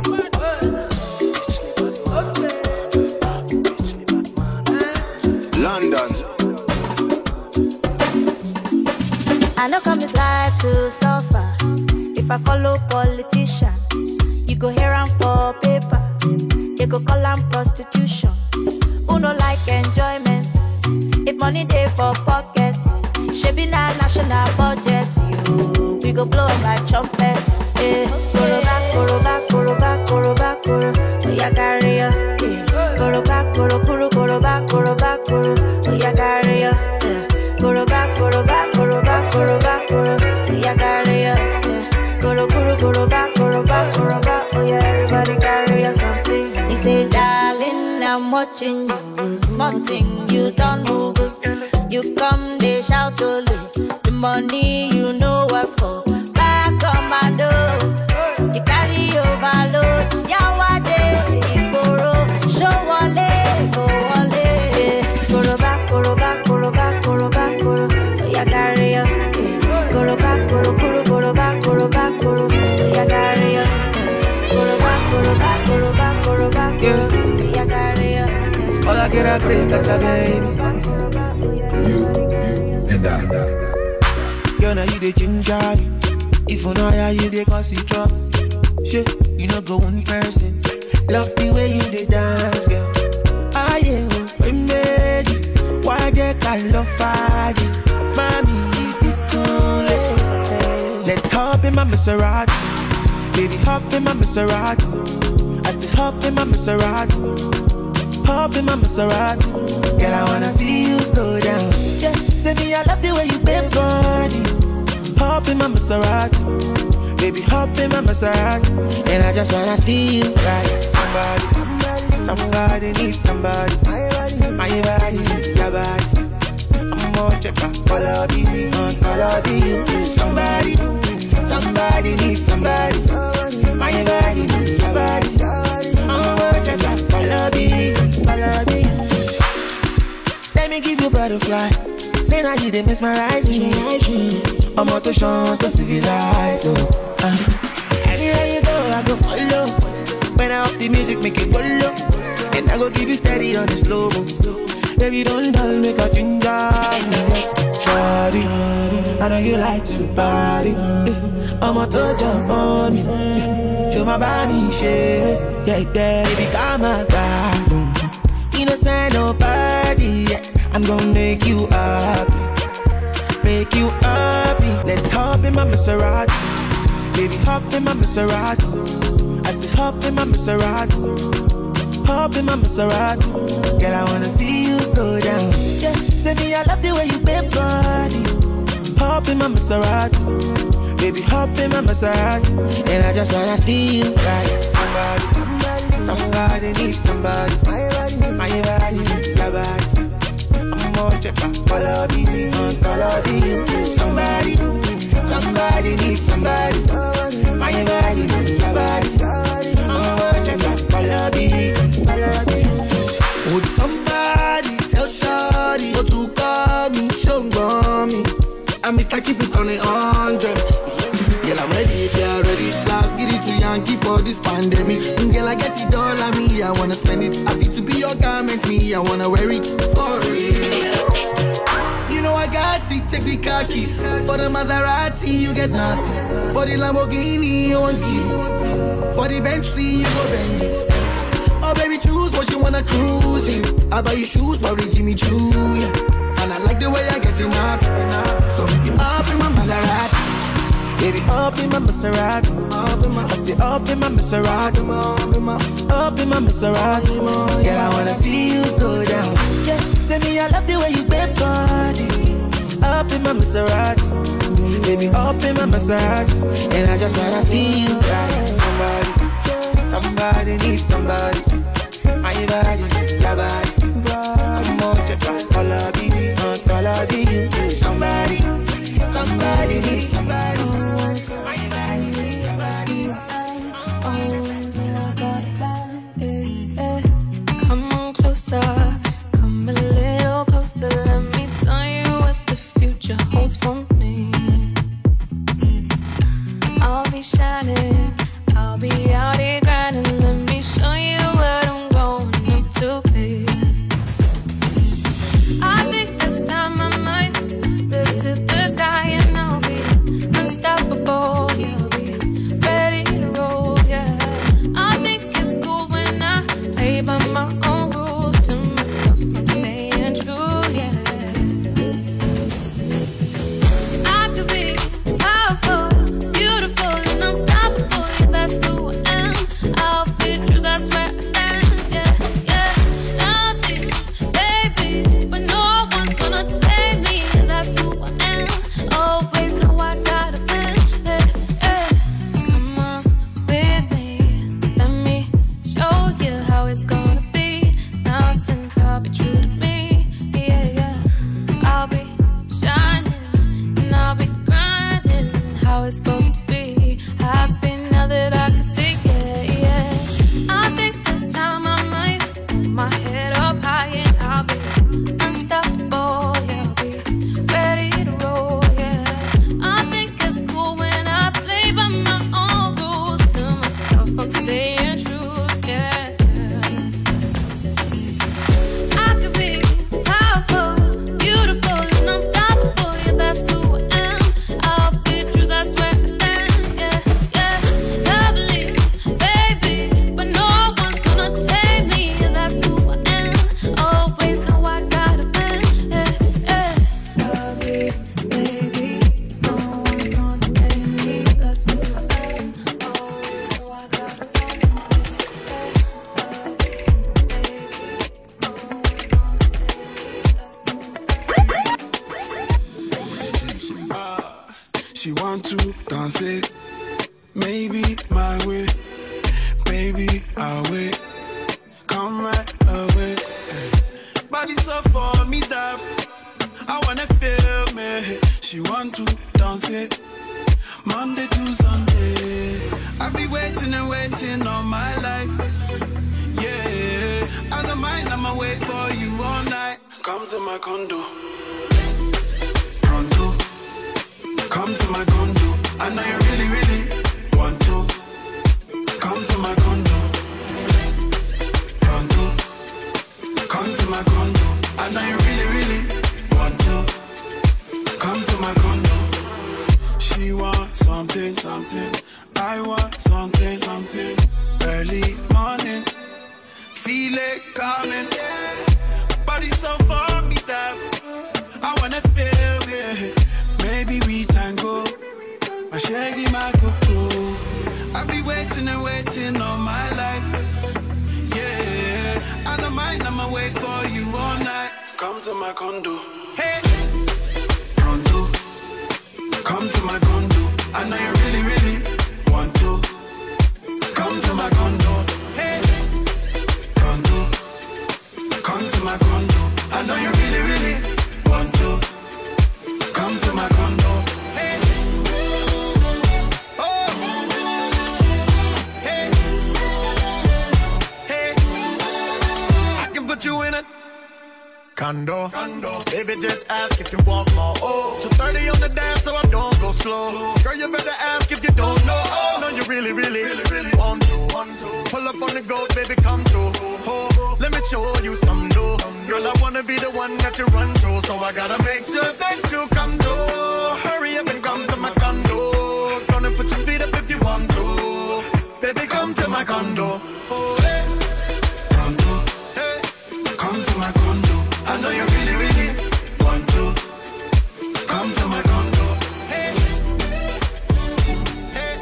London. I know come this life to suffer. If I follow politician, you go hear am for paper. They go call am prostitution. Who no like enjoyment? If money dey for pocket, shebi na national budget. You, we go blow up like trumpet. Eh, koroba, koroba, koroba, koroba, koro. Oh yeah, carry ya. Eh, koroba, koro, koro, koroba, koroba, koro. Oh yeah, carry ya. Eh, koroba, koroba, koroba, koroba, koro. Oh yeah, carry ya. Eh, koro, koro, koroba, koroba, koroba. Oh yeah, everybody carry ya something. He say, darling, I I'm watching you. Small thing, you don't move. You come, they shout to the money you know what for. Back commando, you carry overload. Yawade, Igboro, show wale, go wale. Goro back, goro back, goro back, goro back, goro. Ya carry ya. Goro back, goro, goro, goro back, goro back, goro. Ya carry ya. Goro back, goro back, goro back, goro back, goro. Ya carry ya. All I get a break at the baby. And I. Girl, now you the ginger. If you know how you the cause you drop. Shit, you know go one person. Love the way you the dance, girl. I am we made you. Why they call love fire? Mommy, you be cool. eh. Let's hop in my Maserati. Baby, hop in my Maserati. I said hop in my Maserati. Hop in my Maserati. Girl, I wanna see you go down. Yeah, say me I love the way you bend body. Hop in my Maserati. Baby, hop in my Maserati. And I just wanna see you right. Somebody, somebody, somebody needs somebody. My body, your body. I'm more check out, follow me, follow me. Somebody, somebody needs somebody. My body, your body. I'm more check out, follow me, follow me. Let me give you butterfly. Say now you did mesmerize me. I'm out to shine to civilize. Oh, uh. Anywhere you go, I go follow. When I up the music, make it go low. And I go give you steady on the slow. Baby, don't dull, make a ginger. Shawty, I know you like to party. I'm out to jump on me. Show my body, shit. Yeah, baby, come on, God. Innocent, nobody. Yeah. I'm gonna make you happy. Make you happy. Let's hop in my Maserati. Baby, hop in my Maserati. I said hop in my Maserati. Hop in my Maserati. Girl, I wanna see you go down. Yeah, say me I love the way you bend body. Hop in my Maserati. Baby, hop in my Maserati. And I just wanna see you right. Somebody, somebody, somebody needs somebody. My body, my body, your body. I'm more check out, follow me, follow me. Somebody, somebody needs somebody. My body, your body. I'm more check out, follow me, follow me. Would somebody tell Shawty what to call me, show me? I'm Mister Keep It on a hundred. Girl, I'm ready if you're ready. Last get it to Yankee for this pandemic. Girl, I get it all on me, I wanna spend it. I feel to be your garment, me, I wanna wear it for real. You know I got it, take the car keys. For the Maserati, you get nothing. For the Lamborghini, you want it. For the Bentley, you go bend it. Oh baby, choose what you wanna cruise in. I buy you shoes, probably Jimmy Choo, yeah. And I like the way I get it out. So make it up in my Maserati. Baby, up in my Maserati. I say up in my Maserati. Up in my Maserati. Girl, I wanna see you go down. Yeah, say me I love the way you bend body. Up in my Maserati. Baby, up in my Maserati. And I just wanna see you right. Somebody, somebody needs somebody. My body, your body. I'm more check out, follow me, follow me. Somebody, somebody needs somebody. Come a little closer, let me tell you what the future holds for me. I'll be shining, I'll be out here grinding. Let me show you what I'm growing up to my head up high and I'll be unstoppable. Yeah, I'll be ready to roll. Yeah, I think it's cool when I play by my own rules. To myself, I'm staying true. Yeah, yeah. I could be powerful, beautiful, and unstoppable. Yeah, that's who I am. I'll be true. That's where I stand. Yeah, yeah. Lovely, baby, but no one's gonna take me. Yeah, that's who I am. Always know I got a plan. Yeah, yeah. Lovely, baby, no one's gonna take me. That's who I am. Always know I got a plan. She want to dance it, maybe my way, baby I'll wait, come right away. Body so for me that I wanna feel me. She want to dance it, Monday to Sunday. I be waiting and waiting all my life. Yeah, I don't mind, I'ma wait for you all night. Come to my condo, pronto. Come to my condo. I know you really, really want to. Come to my condo. Pronto. Come to my condo. I know you really, really want to. Come to my condo. She want something, something. I want something, something. Early morning. Feel it coming. Body so for me that I wanna feel it. Maybe we tango, my shaggy, my cocoa. I be waiting and waiting all my life. Yeah, I don't mind, I'ma wait for you all night. Come to my condo, hey, pronto. Come to my condo. I know you really, really want to. Come to my condo, hey, pronto. Come to my condo. I know you really, really want to. Come to my condo. Hey. Oh. Hey. Hey. I can put you in a condo. Condo. Baby, just ask if you want more. Oh. two thirty on the dance so I don't go slow. Girl, you better ask if you don't know. Oh, no, you really, really, really, really want to. Want to. Pull up on the go, baby, come through. Oh. Let me show you some new. Girl, I wanna be the one that you run to, so I gotta make sure that you come through. Hurry up and come to my condo. Gonna put your feet up if you want to. Baby, come to my condo. Oh, hey. Pronto. Hey. Come to my condo. I know you really, really want to. Come to my condo. Hey. Hey.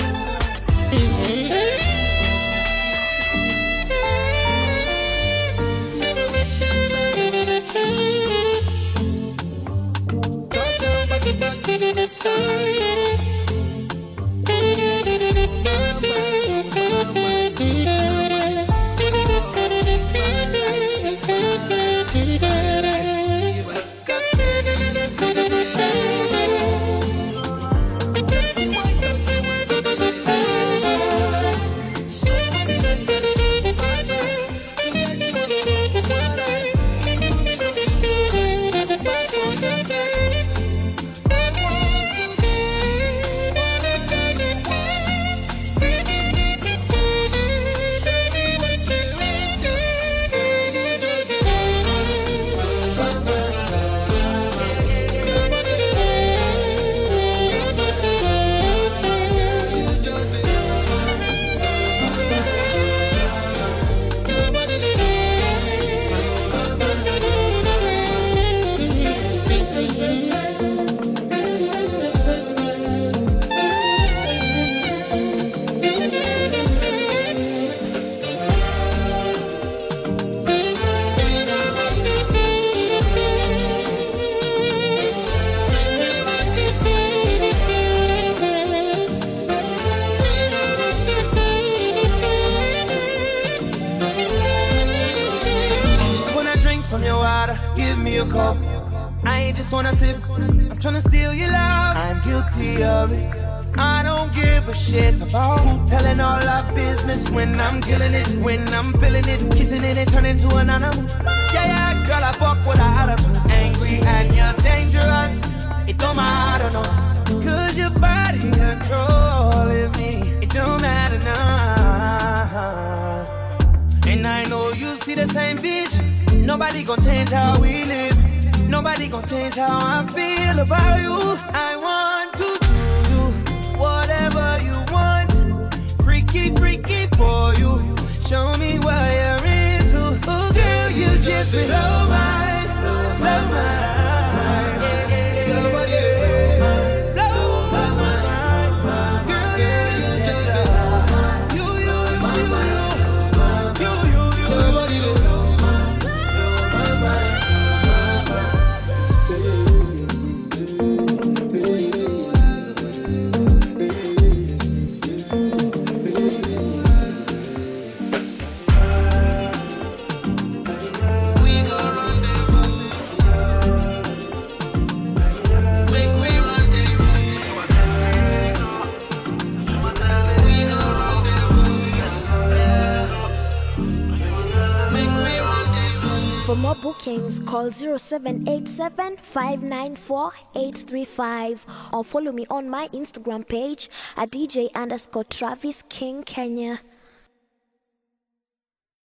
Hey. your cup. I ain't just wanna sip, I'm tryna steal your love. I'm guilty of it. I don't give a shit about who telling all our business when I'm killing it, when I'm feeling it, kissing it and turning to an animal. Yeah, yeah, girl, I fuck with a attitude. Angry and you're dangerous. It don't matter, no. Cause your body controlling me. It don't matter now. And I know you see the same vision. Nobody gon' change how we live. Nobody gon' change how I feel about you. I want to do whatever you want. Freaky, freaky for you. Show me what you're into. Oh, girl, you just blow my, blow my mind. For more bookings, call zero seven eight seven, five nine four, eight three five or follow me on my Instagram page at D J underscore Travis King Kenya.